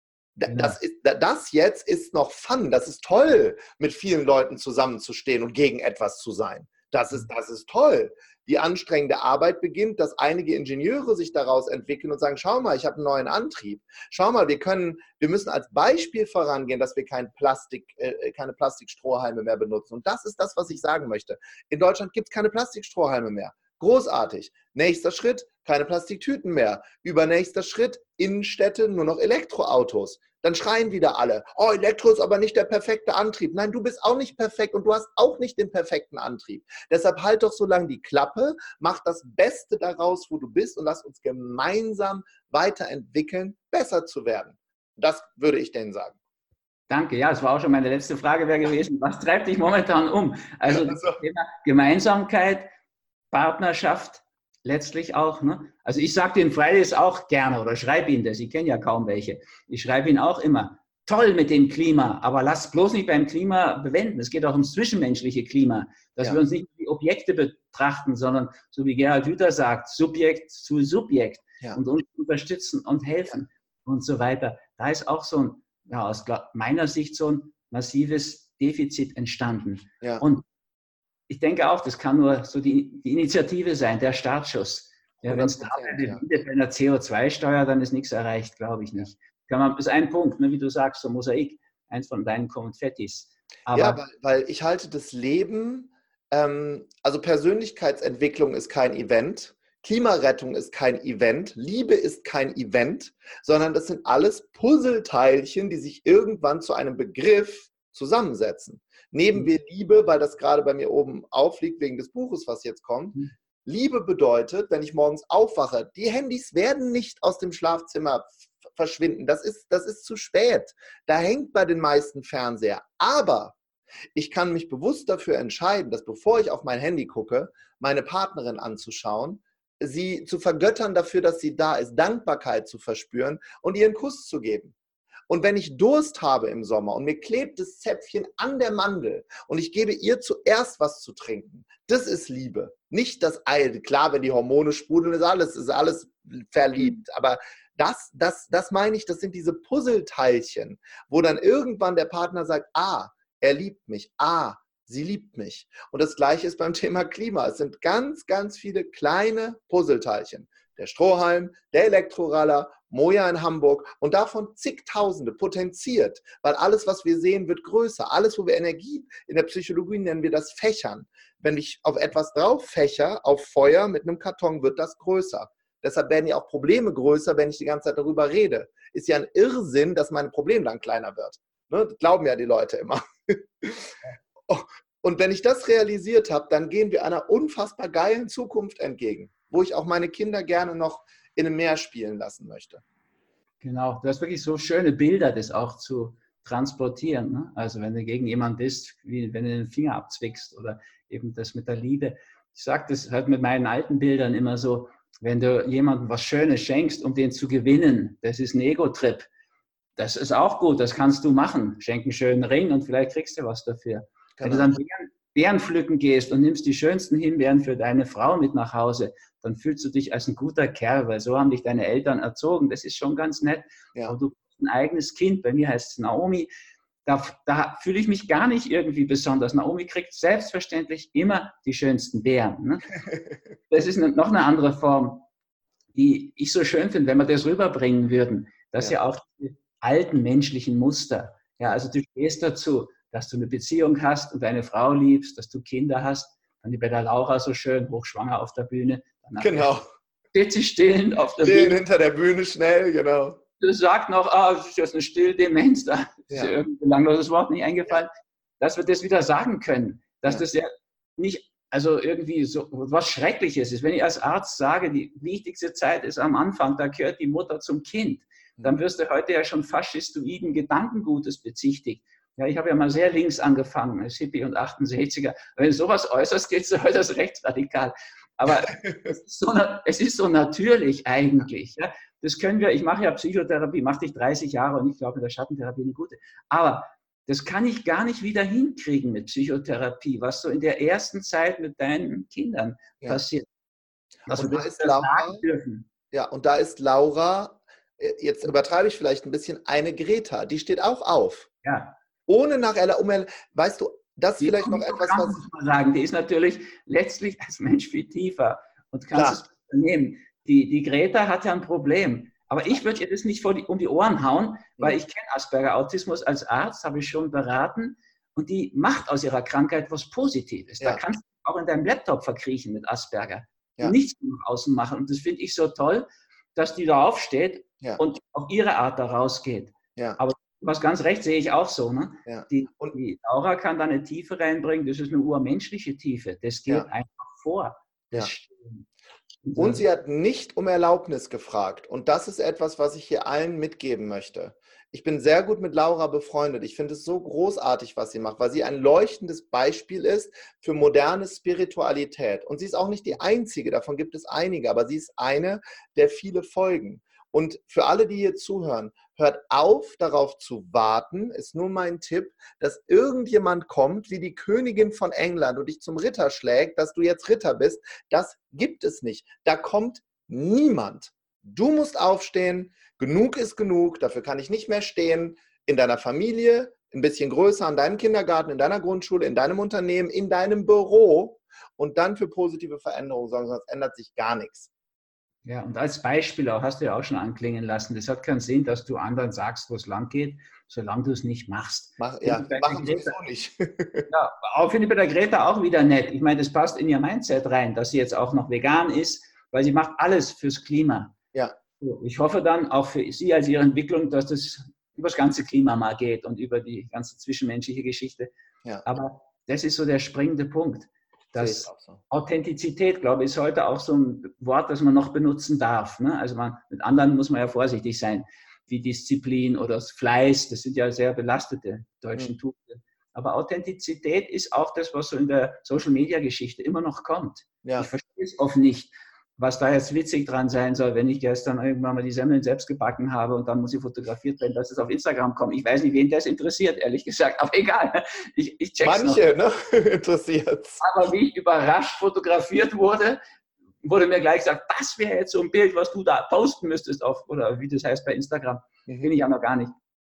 Das jetzt ist noch Fun. Das ist toll, mit vielen Leuten zusammenzustehen und gegen etwas zu sein. Das ist toll. Die anstrengende Arbeit beginnt, dass einige Ingenieure sich daraus entwickeln und sagen, schau mal, ich habe einen neuen Antrieb. Schau mal, wir müssen als Beispiel vorangehen, dass wir keine Plastikstrohhalme mehr benutzen. Und das ist das, was ich sagen möchte. In Deutschland gibt es keine Plastikstrohhalme mehr. Großartig. Nächster Schritt, keine Plastiktüten mehr. Übernächster Schritt, Innenstädte, nur noch Elektroautos. Dann schreien wieder alle, oh, Elektro ist aber nicht der perfekte Antrieb. Nein, du bist auch nicht perfekt und du hast auch nicht den perfekten Antrieb. Deshalb halt doch so lange die Klappe, mach das Beste daraus, wo du bist und lass uns gemeinsam weiterentwickeln, besser zu werden. Das würde ich denen sagen. Danke, ja, das war auch schon meine letzte Frage gewesen. Was treibt dich momentan um? Also das Thema Gemeinsamkeit, Partnerschaft, letztlich auch. Ne? Also ich sage den Fridays auch gerne oder schreibe ihnen das. Ich kenne ja kaum welche. Ich schreibe ihnen auch immer, toll mit dem Klima, aber lass bloß nicht beim Klima bewenden. Es geht auch ums zwischenmenschliche Klima, dass wir uns nicht die Objekte betrachten, sondern, so wie Gerhard Hüther sagt, Subjekt zu Subjekt und uns unterstützen und helfen und so weiter. Da ist auch so ein, aus meiner Sicht so ein massives Defizit entstanden. Ja. Und ich denke auch, das kann nur so die Initiative sein, der Startschuss. Ja, wenn es da wäre, bei einer CO2-Steuer, dann ist nichts erreicht, glaube ich nicht. Das ist ein Punkt, ne, wie du sagst, so Mosaik, eins von deinen Konfettis. Aber weil ich halte das Leben, also Persönlichkeitsentwicklung ist kein Event, Klimarettung ist kein Event, Liebe ist kein Event, sondern das sind alles Puzzleteilchen, die sich irgendwann zu einem Begriff zusammensetzen. Nehmen wir Liebe, weil das gerade bei mir oben aufliegt wegen des Buches, was jetzt kommt. Liebe bedeutet, wenn ich morgens aufwache, die Handys werden nicht aus dem Schlafzimmer verschwinden. Das ist zu spät. Da hängt bei den meisten Fernseher. Aber ich kann mich bewusst dafür entscheiden, dass bevor ich auf mein Handy gucke, meine Partnerin anzuschauen, sie zu vergöttern dafür, dass sie da ist, Dankbarkeit zu verspüren und ihr einen Kuss zu geben. Und wenn ich Durst habe im Sommer und mir klebt das Zäpfchen an der Mandel und ich gebe ihr zuerst was zu trinken, das ist Liebe. Nicht das Eil. Klar, wenn die Hormone sprudeln, ist alles verliebt. Aber das meine ich, das sind diese Puzzleteilchen, wo dann irgendwann der Partner sagt, er liebt mich, sie liebt mich. Und das Gleiche ist beim Thema Klima. Es sind ganz, ganz viele kleine Puzzleteilchen. Der Strohhalm, der Elektroraller, Moja in Hamburg und davon zigtausende potenziert, weil alles, was wir sehen, wird größer. Alles, wo wir Energie, in der Psychologie nennen wir das Fächern. Wenn ich auf etwas drauf fächer, auf Feuer mit einem Karton, wird das größer. Deshalb werden ja auch Probleme größer, wenn ich die ganze Zeit darüber rede. Ist ja ein Irrsinn, dass mein Problem dann kleiner wird. Ne? Das glauben ja die Leute immer. Und wenn ich das realisiert habe, dann gehen wir einer unfassbar geilen Zukunft entgegen, wo ich auch meine Kinder gerne noch in einem Meer spielen lassen möchte. Genau, du hast wirklich so schöne Bilder, das auch zu transportieren. Ne? Also wenn du gegen jemanden bist, wie wenn du den Finger abzwickst oder eben das mit der Liebe. Ich sage das halt mit meinen alten Bildern immer so, wenn du jemandem was Schönes schenkst, um den zu gewinnen, das ist ein Ego-Trip. Das ist auch gut, das kannst du machen. Schenk einen schönen Ring und vielleicht kriegst du was dafür. Genau. Wenn du dann Beeren pflücken gehst und nimmst die schönsten Himbeeren für deine Frau mit nach Hause, dann fühlst du dich als ein guter Kerl, weil so haben dich deine Eltern erzogen. Das ist schon ganz nett. Ja. Aber du bist ein eigenes Kind. Bei mir heißt es Naomi. Da fühle ich mich gar nicht irgendwie besonders. Naomi kriegt selbstverständlich immer die schönsten Beeren. Ne? Das ist noch eine andere Form, die ich so schön finde, wenn wir das rüberbringen würden. Das ja auch die alten menschlichen Muster. Ja, also du stehst dazu, dass du eine Beziehung hast und deine Frau liebst, dass du Kinder hast. Dann die bei der Laura so schön, hochschwanger auf der Bühne. Danach genau. Steht sie stillend auf der Bühne. Hinter der Bühne schnell, genau. Du sagst noch, das ist eine Stilldemenz, da ist ja irgendein belangloses Wort nicht eingefallen, dass wir das wieder sagen können. Dass das ja nicht, also irgendwie so was Schreckliches ist. Wenn ich als Arzt sage, die wichtigste Zeit ist am Anfang, da gehört die Mutter zum Kind, dann wirst du heute ja schon faschistoiden Gedankengutes bezichtigt. Ja, ich habe ja mal sehr links angefangen, als Hippie und 68er. Wenn du sowas äußerst, geht es heute als rechtsradikal. Aber es ist so natürlich eigentlich. Ja. Das können wir, ich mache ja Psychotherapie, mache ich 30 Jahre und ich glaube, mit der Schattentherapie eine gute. Aber das kann ich gar nicht wieder hinkriegen mit Psychotherapie, was so in der ersten Zeit mit deinen Kindern passiert. Dass und wir das sagen dürfen. Ja, und da ist Laura, jetzt übertreibe ich vielleicht ein bisschen, eine Greta, die steht auch auf. Ja. Ohne nachher, weißt du, das ist vielleicht noch etwas, was... Muss man sagen, die ist natürlich letztlich als Mensch viel tiefer und kannst es übernehmen. Die Greta hat ja ein Problem. Aber ich würde ihr das nicht um die Ohren hauen, weil ich kenne Asperger-Autismus als Arzt, habe ich schon beraten. Und die macht aus ihrer Krankheit was Positives. Ja. Da kannst du auch in deinem Laptop verkriechen mit Asperger. Und nichts nach außen machen. Und das finde ich so toll, dass die da aufsteht und auf ihre Art da rausgeht. Ja. Aber was ganz recht sehe ich auch so. Ne? Ja. Die Laura kann da eine Tiefe reinbringen, das ist eine urmenschliche Tiefe. Das geht einfach vor. Und sie hat nicht um Erlaubnis gefragt. Und das ist etwas, was ich hier allen mitgeben möchte. Ich bin sehr gut mit Laura befreundet. Ich finde es so großartig, was sie macht, weil sie ein leuchtendes Beispiel ist für moderne Spiritualität. Und sie ist auch nicht die einzige, davon gibt es einige, aber sie ist eine, der viele folgen. Und für alle, die hier zuhören, hört auf, darauf zu warten, ist nur mein Tipp, dass irgendjemand kommt, wie die Königin von England und dich zum Ritter schlägt, dass du jetzt Ritter bist. Das gibt es nicht. Da kommt niemand. Du musst aufstehen, genug ist genug, dafür kann ich nicht mehr stehen, in deiner Familie, ein bisschen größer, an deinem Kindergarten, in deiner Grundschule, in deinem Unternehmen, in deinem Büro und dann für positive Veränderungen sorgen, sonst ändert sich gar nichts. Ja, und als Beispiel auch, hast du ja auch schon anklingen lassen, das hat keinen Sinn, dass du anderen sagst, wo es lang geht, solange du es nicht machst. Machen sowieso nicht. Ja, aber finde ich bei der Greta auch wieder nett. Ich meine, das passt in ihr Mindset rein, dass sie jetzt auch noch vegan ist, weil sie macht alles fürs Klima. Ja. Ich hoffe dann auch für sie als ihre Entwicklung, dass das über das ganze Klima mal geht und über die ganze zwischenmenschliche Geschichte. Ja. Aber das ist so der springende Punkt. Das so. Authentizität, glaube ich, ist heute auch so ein Wort, das man noch benutzen darf. Ne? Also mit anderen muss man ja vorsichtig sein, wie Disziplin oder Fleiß, das sind ja sehr belastete deutschen Tugenden. Aber Authentizität ist auch das, was so in der Social-Media-Geschichte immer noch kommt. Ja. Ich verstehe es oft nicht, was da jetzt witzig dran sein soll, wenn ich gestern irgendwann mal die Semmeln selbst gebacken habe und dann muss sie fotografiert werden, dass es auf Instagram kommt. Ich weiß nicht, wen das interessiert, ehrlich gesagt, aber egal. Ich check's Manche, noch. ne? Interessiert's. Aber wie ich überrascht fotografiert wurde mir gleich gesagt, das wäre jetzt so ein Bild, was du da posten müsstest, oder wie das heißt bei Instagram. Bin ich ja noch gar nicht.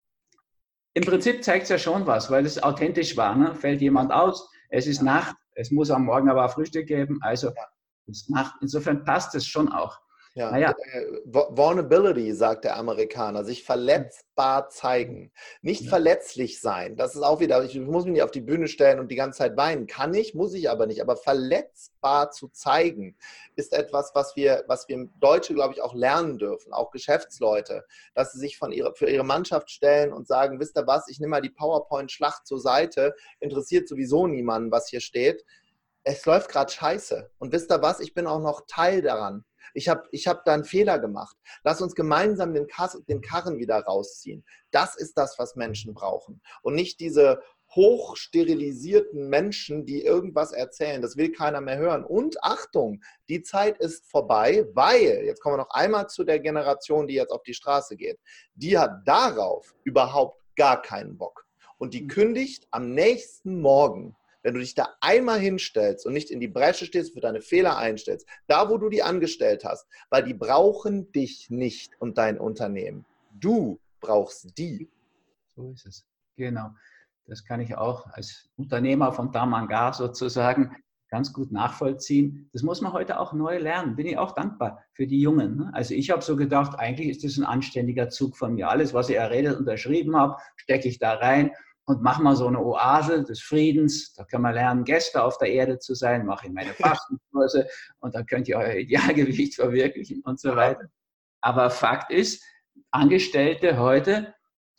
Im Prinzip zeigt es ja schon was, weil es authentisch war. Ne? Fällt jemand aus, es ist Nacht, es muss am Morgen aber auch Frühstück geben, also es macht, insofern passt es schon auch. Ja. Naja. Vulnerability, sagt der Amerikaner, sich verletzbar zeigen. Nicht verletzlich sein. Das ist auch wieder, ich muss mich nicht auf die Bühne stellen und die ganze Zeit weinen. Kann ich, muss ich aber nicht. Aber verletzbar zu zeigen, ist etwas, was wir Deutsche, glaube ich, auch lernen dürfen, auch Geschäftsleute, dass sie sich für ihre Mannschaft stellen und sagen, wisst ihr was, ich nehme mal die PowerPoint-Schlacht zur Seite, interessiert sowieso niemanden, was hier steht. Es läuft gerade scheiße. Und wisst ihr was, ich bin auch noch Teil daran. Ich hab da einen Fehler gemacht. Lass uns gemeinsam den Karren wieder rausziehen. Das ist das, was Menschen brauchen. Und nicht diese hochsterilisierten Menschen, die irgendwas erzählen. Das will keiner mehr hören. Und Achtung, die Zeit ist vorbei, weil, jetzt kommen wir noch einmal zu der Generation, die jetzt auf die Straße geht, die hat darauf überhaupt gar keinen Bock. Und die kündigt am nächsten Morgen. Wenn du dich da einmal hinstellst und nicht in die Bresche stehst, für deine Fehler einstellst, da wo du die angestellt hast, weil die brauchen dich nicht und dein Unternehmen. Du brauchst die. So ist es. Genau. Das kann ich auch als Unternehmer von Damangar sozusagen ganz gut nachvollziehen. Das muss man heute auch neu lernen. Bin ich auch dankbar für die Jungen. Also ich habe so gedacht, eigentlich ist das ein anständiger Zug von mir. Alles, was ich erredet, unterschrieben habe, stecke ich da rein. Und mach mal so eine Oase des Friedens. Da kann man lernen, Gäste auf der Erde zu sein. Mache ich meine Fastenkurse und dann könnt ihr euer Idealgewicht verwirklichen und so weiter. Aber Fakt ist, Angestellte heute,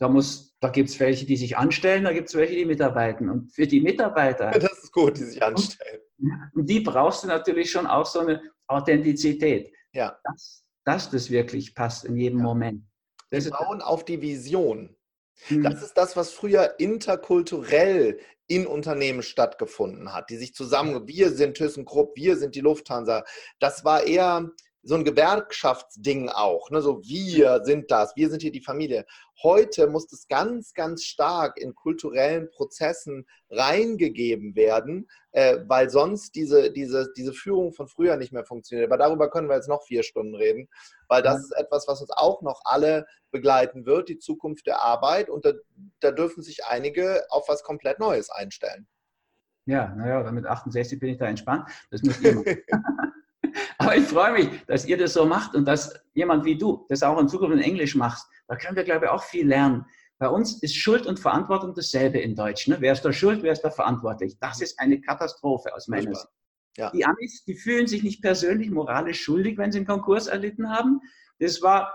da gibt es welche, die sich anstellen, da gibt es welche, die mitarbeiten. Und für die Mitarbeiter... Das ist gut, die sich anstellen. Und die brauchst du natürlich schon auch so eine Authentizität. Ja. Dass das wirklich passt in jedem Moment. Wir bauen auf die Vision. Das ist das, was früher interkulturell in Unternehmen stattgefunden hat, die sich zusammen, wir sind ThyssenKrupp, wir sind die Lufthansa. Das war eher so ein Gewerkschaftsding auch, ne? So wir sind das, wir sind hier die Familie. Heute muss das ganz, ganz stark in kulturellen Prozessen reingegeben werden, weil sonst diese Führung von früher nicht mehr funktioniert. Aber darüber können wir jetzt noch 4 Stunden reden, weil das ist etwas, was uns auch noch alle begleiten wird, die Zukunft der Arbeit. Und da dürfen sich einige auf was komplett Neues einstellen. Ja, naja, mit 68 bin ich da entspannt. Das müsst ihr machen. Aber ich freue mich, dass ihr das so macht und dass jemand wie du das auch in Zukunft in Englisch machst. Da können wir, glaube ich, auch viel lernen. Bei uns ist Schuld und Verantwortung dasselbe in Deutsch. Ne? Wer ist da schuld, wer ist da verantwortlich? Das ist eine Katastrophe aus meiner Sicht. Ja. Die Amis, die fühlen sich nicht persönlich moralisch schuldig, wenn sie einen Konkurs erlitten haben. Das war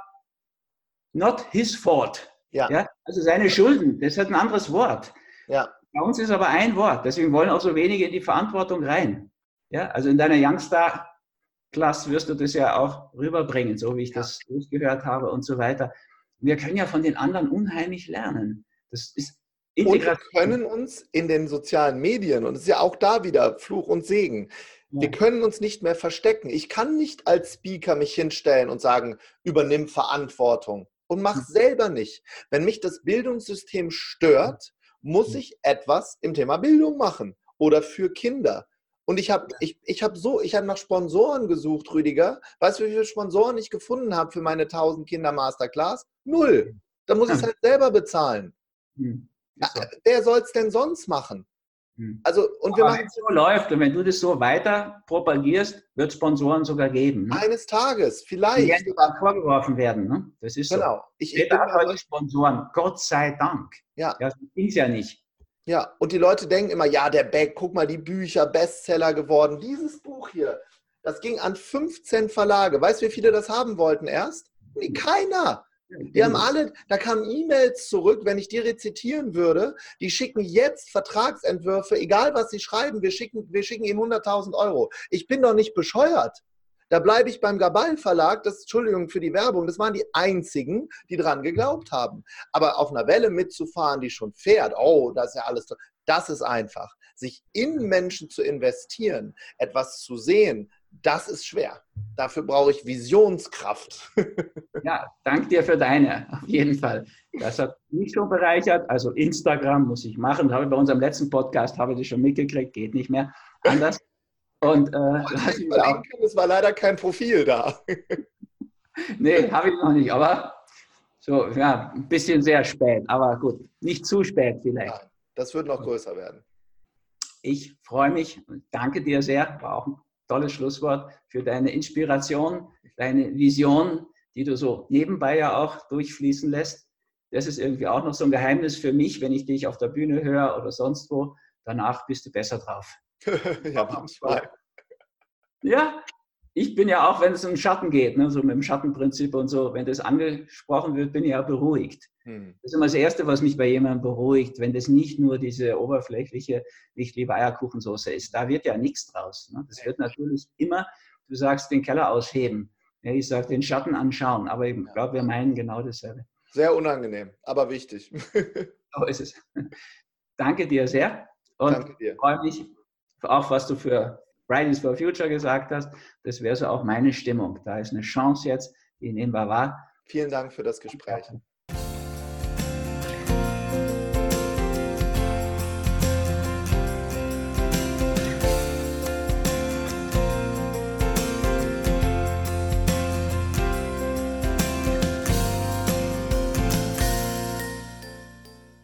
not his fault. Ja. Ja? Also seine Schulden, das hat ein anderes Wort. Ja. Bei uns ist aber ein Wort. Deswegen wollen auch so wenige in die Verantwortung rein. Ja? Also in deiner Youngstar-Class wirst du das ja auch rüberbringen, so wie ich das durchgehört habe und so weiter. Wir können ja von den anderen unheimlich lernen. Das ist Integration. Und wir können uns in den sozialen Medien, und es ist ja auch da wieder Fluch und Segen, Wir können uns nicht mehr verstecken. Ich kann nicht als Speaker mich hinstellen und sagen, übernimm Verantwortung und mach selber nicht. Wenn mich das Bildungssystem stört, muss ich etwas im Thema Bildung machen oder für Kinder. Und ich habe nach Sponsoren gesucht, Rüdiger. Weißt du, wie viele Sponsoren ich gefunden habe für meine 1000 Kinder Masterclass? 0. Da muss ich es halt selber bezahlen. Ja, wer soll es denn sonst machen? Also, und wir machen, wenn es so läuft und wenn du das so weiter propagierst, wird es Sponsoren sogar geben. Ne? Eines Tages, vielleicht. Die werden sogar vorgeworfen werden. Ne? Das ist genau. So. Jeder hat heute Sponsoren, Gott sei Dank. Ja. Das ist ja nicht. Ja, und die Leute denken immer, ja, der Beck, guck mal, die Bücher, Bestseller geworden. Dieses Buch hier, das ging an 15 Verlage. Weißt du, wie viele das haben wollten erst? Nee, keiner. Die haben alle, da kamen E-Mails zurück, wenn ich die rezitieren würde, die schicken jetzt Vertragsentwürfe, egal was sie schreiben, wir schicken ihnen 100.000 Euro. Ich bin doch nicht bescheuert. Da bleibe ich beim Gabal Verlag, Entschuldigung für die Werbung, das waren die einzigen, die dran geglaubt haben. Aber auf einer Welle mitzufahren, die schon fährt, oh, das ist ja alles toll. Das ist einfach. Sich in Menschen zu investieren, etwas zu sehen, das ist schwer. Dafür brauche ich Visionskraft. Ja, danke dir für deine, auf jeden Fall. Das hat mich schon bereichert. Also Instagram muss ich machen. Das habe ich bei unserem letzten Podcast, habe ich das schon mitgekriegt, geht nicht mehr anders. Und es war leider kein Profil da. Nee, habe ich noch nicht, aber so, ja, ein bisschen sehr spät, aber gut, nicht zu spät vielleicht. Ja, das wird noch größer werden. Ich freue mich und danke dir sehr, war auch ein tolles Schlusswort, für deine Inspiration, deine Vision, die du so nebenbei ja auch durchfließen lässt. Das ist irgendwie auch noch so ein Geheimnis für mich, wenn ich dich auf der Bühne höre oder sonst wo. Danach bist du besser drauf. Ja, manchmal. Ja, ich bin ja auch, wenn es um Schatten geht, ne, so mit dem Schattenprinzip und so, wenn das angesprochen wird, bin ich ja beruhigt. Das ist immer das Erste, was mich bei jemandem beruhigt, wenn das nicht nur diese oberflächliche, ich liebe Eierkuchensoße ist. Da wird ja nichts draus. Ne? Das wird natürlich immer, du sagst, den Keller ausheben. Ja, ich sage, den Schatten anschauen. Aber ich glaube, wir meinen genau dasselbe. Sehr unangenehm, aber wichtig. So ist es. Danke dir sehr. Und freue mich auch, was du für Fridays for Future gesagt hast. Das wäre so auch meine Stimmung. Da ist eine Chance jetzt, die nehmen wir wahr. Vielen Dank für das Gespräch.